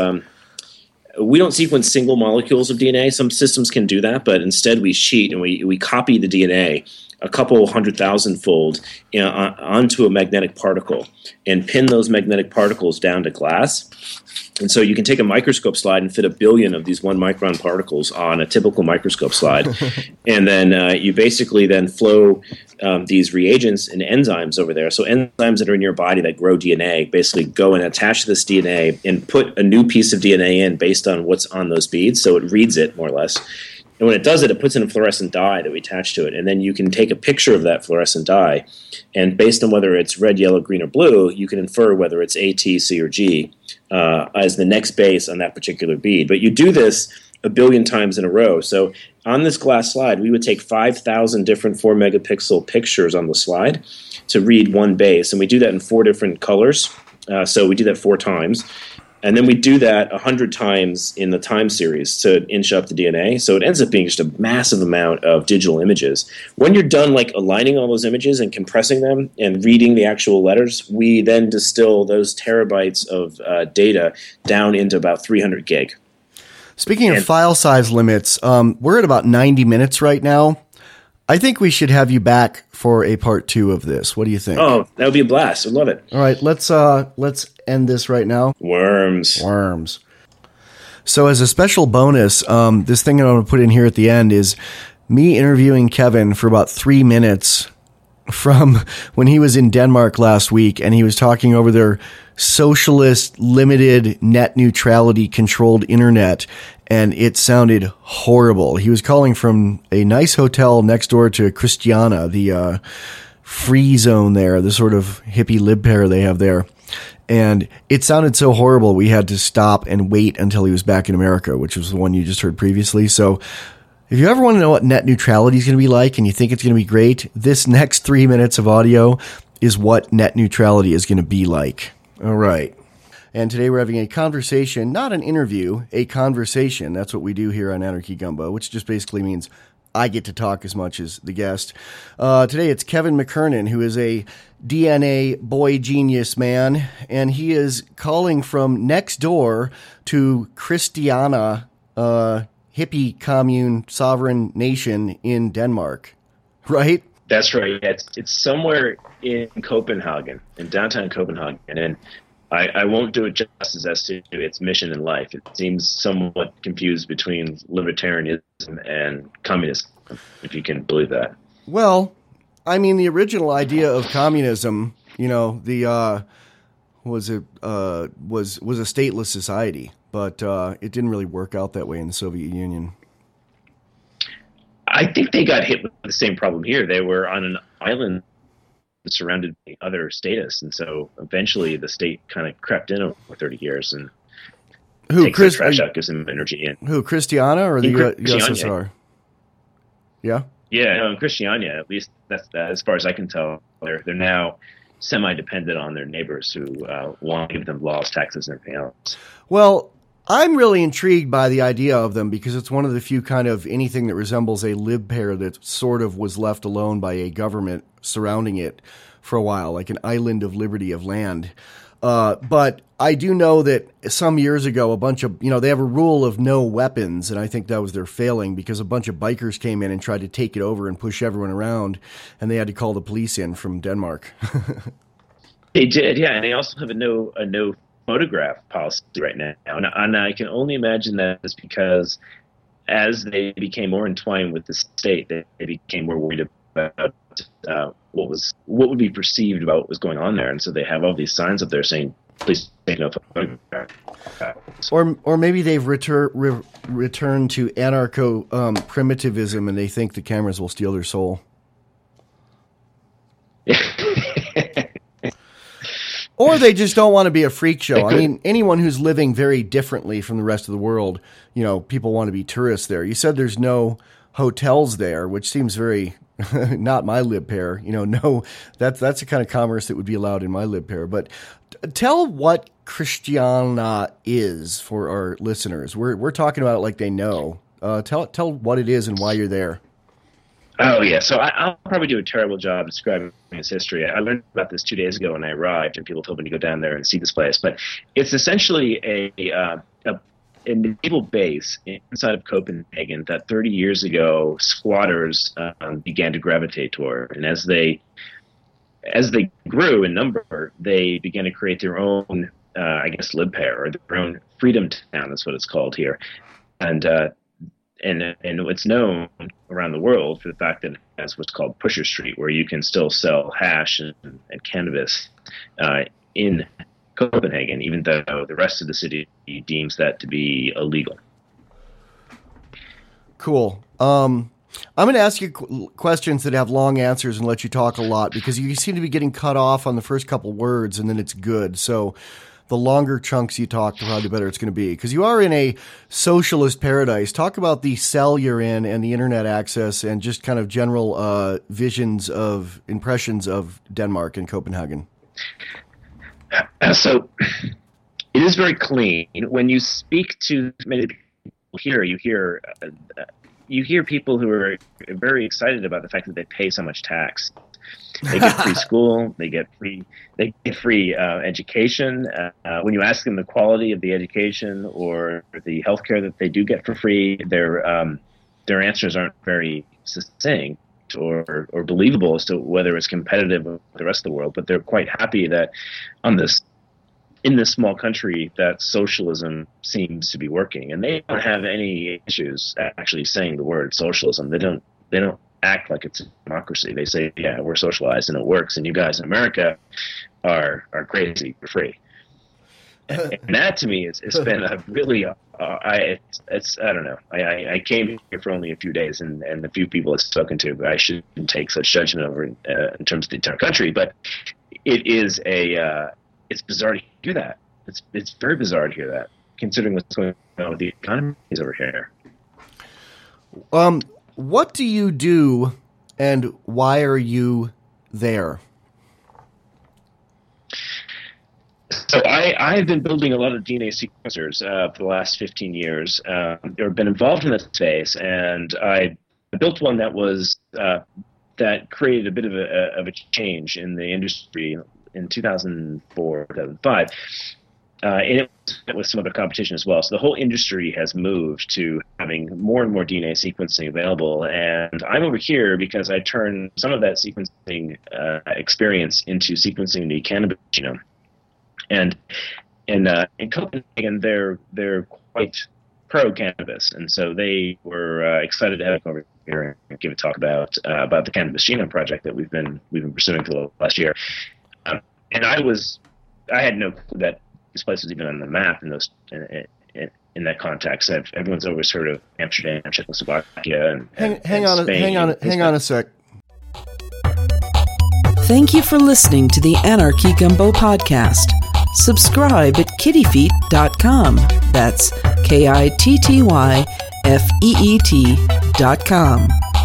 We don't sequence single molecules of DNA. Some systems can do that, but instead we cheat and we copy the DNA a couple 100,000-fold onto a magnetic particle and pin those magnetic particles down to glass. And so you can take a microscope slide and fit 1 billion of these 1-micron particles on a typical microscope slide. And then you basically then flow these reagents and enzymes over there. So enzymes that are in your body that grow DNA basically go and attach to this DNA and put a new piece of DNA in based on what's on those beads. So it reads it, more or less. And when it does it, it puts in a fluorescent dye that we attach to it. And then you can take a picture of that fluorescent dye. And based on whether it's red, yellow, green, or blue, you can infer whether it's A, T, C, or G as the next base on that particular bead. But you do this 1 billion times in a row. So on this glass slide, we would take 5,000 different 4-megapixel pictures on the slide to read 1 base. And we do that in 4 different colors. So we do that 4 times. And then we do that 100 times in the time series to inch up the DNA. So it ends up being just a massive amount of digital images. When you're done aligning all those images and compressing them and reading the actual letters, we then distill those terabytes of data down into about 300 gig. Speaking of file size limits, we're at about 90 minutes right now. I think we should have you back for a part 2 of this. What do you think? Oh, that would be a blast. I'd love it. All right, let's end this right now. Worms. So as a special bonus, this thing I'm going to put in here at the end is me interviewing Kevin for about 3 minutes from when he was in Denmark last week, and he was talking over their socialist, limited, net neutrality controlled internet. And it sounded horrible. He was calling from a nice hotel next door to Christiana, the free zone there, the sort of hippie lib pair they have there. And it sounded so horrible, we had to stop and wait until he was back in America, which was the one you just heard previously. So if you ever want to know what net neutrality is going to be like and you think it's going to be great, this next 3 minutes of audio is what net neutrality is going to be like. All right. And today we're having a conversation, not an interview, a conversation. That's what we do here on Anarchy Gumbo, which just basically means I get to talk as much as the guest. Today it's Kevin McKernan, who is a DNA boy genius man, and he is calling from next door to Christiana, hippie commune sovereign nation in Denmark, right? That's right. It's somewhere in Copenhagen, in downtown Copenhagen, and I won't do it justice as to its mission in life. It seems somewhat confused between libertarianism and communism, if you can believe that. Well, I mean, the original idea of communism, was a stateless society, but it didn't really work out that way in the Soviet Union. I think they got hit with the same problem here. They were on an island surrounded by other statists, and so eventually the state kind of crept in over 30 years and takes the trash out, gives them energy. And who, Christiana or the USSR? Yeah? Yeah, Christiania, at least that's as far as I can tell. They're now semi-dependent on their neighbors who want to give them laws, taxes, and everything else. Well, I'm really intrigued by the idea of them because it's one of the few kind of anything that resembles a lib pair that sort of was left alone by a government surrounding it for a while, like an island of liberty of land. But I do know that some years ago, a bunch of, they have a rule of no weapons, and I think that was their failing because a bunch of bikers came in and tried to take it over and push everyone around, and they had to call the police in from Denmark. They did, yeah, and they also have a no photograph policy right now, and I can only imagine that is because as they became more entwined with the state, they became more worried about what would be perceived about what was going on there, and so they have all these signs up there saying, "Please take no photographs." Or maybe they've returned to anarcho primitivism, and they think the cameras will steal their soul. Or they just don't want to be a freak show. I mean, anyone who's living very differently from the rest of the world, people want to be tourists there. You said there's no hotels there, which seems very not my lib pair. No, that's the kind of commerce that would be allowed in my lib pair. But tell what Christiania is for our listeners. We're talking about it like they know. Tell what it is and why you're there. Oh, yeah. So I'll probably do a terrible job describing its history. I learned about this 2 days ago when I arrived, and people told me to go down there and see this place. But it's essentially a naval base inside of Copenhagen that 30 years ago squatters began to gravitate toward. And as they grew in number, they began to create their own, lib pair, or their own freedom town. That's what it's called here. And it's known around the world for the fact that it has what's called Pusher Street, where you can still sell hash and cannabis in Copenhagen, even though the rest of the city deems that to be illegal. Cool. I'm going to ask you questions that have long answers and let you talk a lot, because you seem to be getting cut off on the first couple words, and then it's good. So the longer chunks you talk, the probably better it's going to be, because you are in a socialist paradise. Talk about the cell you're in and the internet access and just kind of general impressions of Denmark and Copenhagen. So it is very clean. When you speak to many people here, you hear people who are very excited about the fact that they pay so much tax. They get free school. They get free education. When you ask them the quality of the education or the healthcare that they do get for free, their answers aren't very succinct or believable as to whether it's competitive with the rest of the world. But they're quite happy that in this small country that socialism seems to be working, and they don't have any issues actually saying the word socialism. They don't act like it's a democracy. They say, yeah, we're socialized and it works, and you guys in America are crazy for free. And that to me it's been a really I don't know. I came here for only a few days, and the few people I've spoken to, I shouldn't take such judgment over in terms of the entire country, but it is it's bizarre to hear that. It's very bizarre to hear that, considering what's going on with the economy over here. What do you do, and why are you there? So I've been building a lot of DNA sequencers for the last 15 years. I've been involved in that space, and I built one that was that created a bit of a change in the industry in 2004, 2005. And it was some other competition as well. So the whole industry has moved to having more and more DNA sequencing available. And I'm over here because I turned some of that sequencing experience into sequencing the cannabis genome. And in Copenhagen, they're quite pro-cannabis, and so they were excited to have me over here and give a talk about the Cannabis Genome Project that we've been pursuing for the last year. And I had no clue that this place was even on the map in that context. Everyone's always heard of Amsterdam, Czechoslovakia, and hang on a sec. Thank you for listening to the Anarchy Gumbo podcast. Subscribe at kittyfeet.com. That's KITTYFEET.com.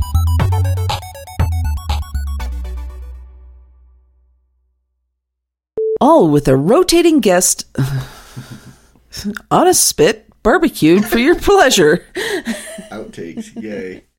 All with a rotating guest on a spit, barbecued for your pleasure. Outtakes, yay.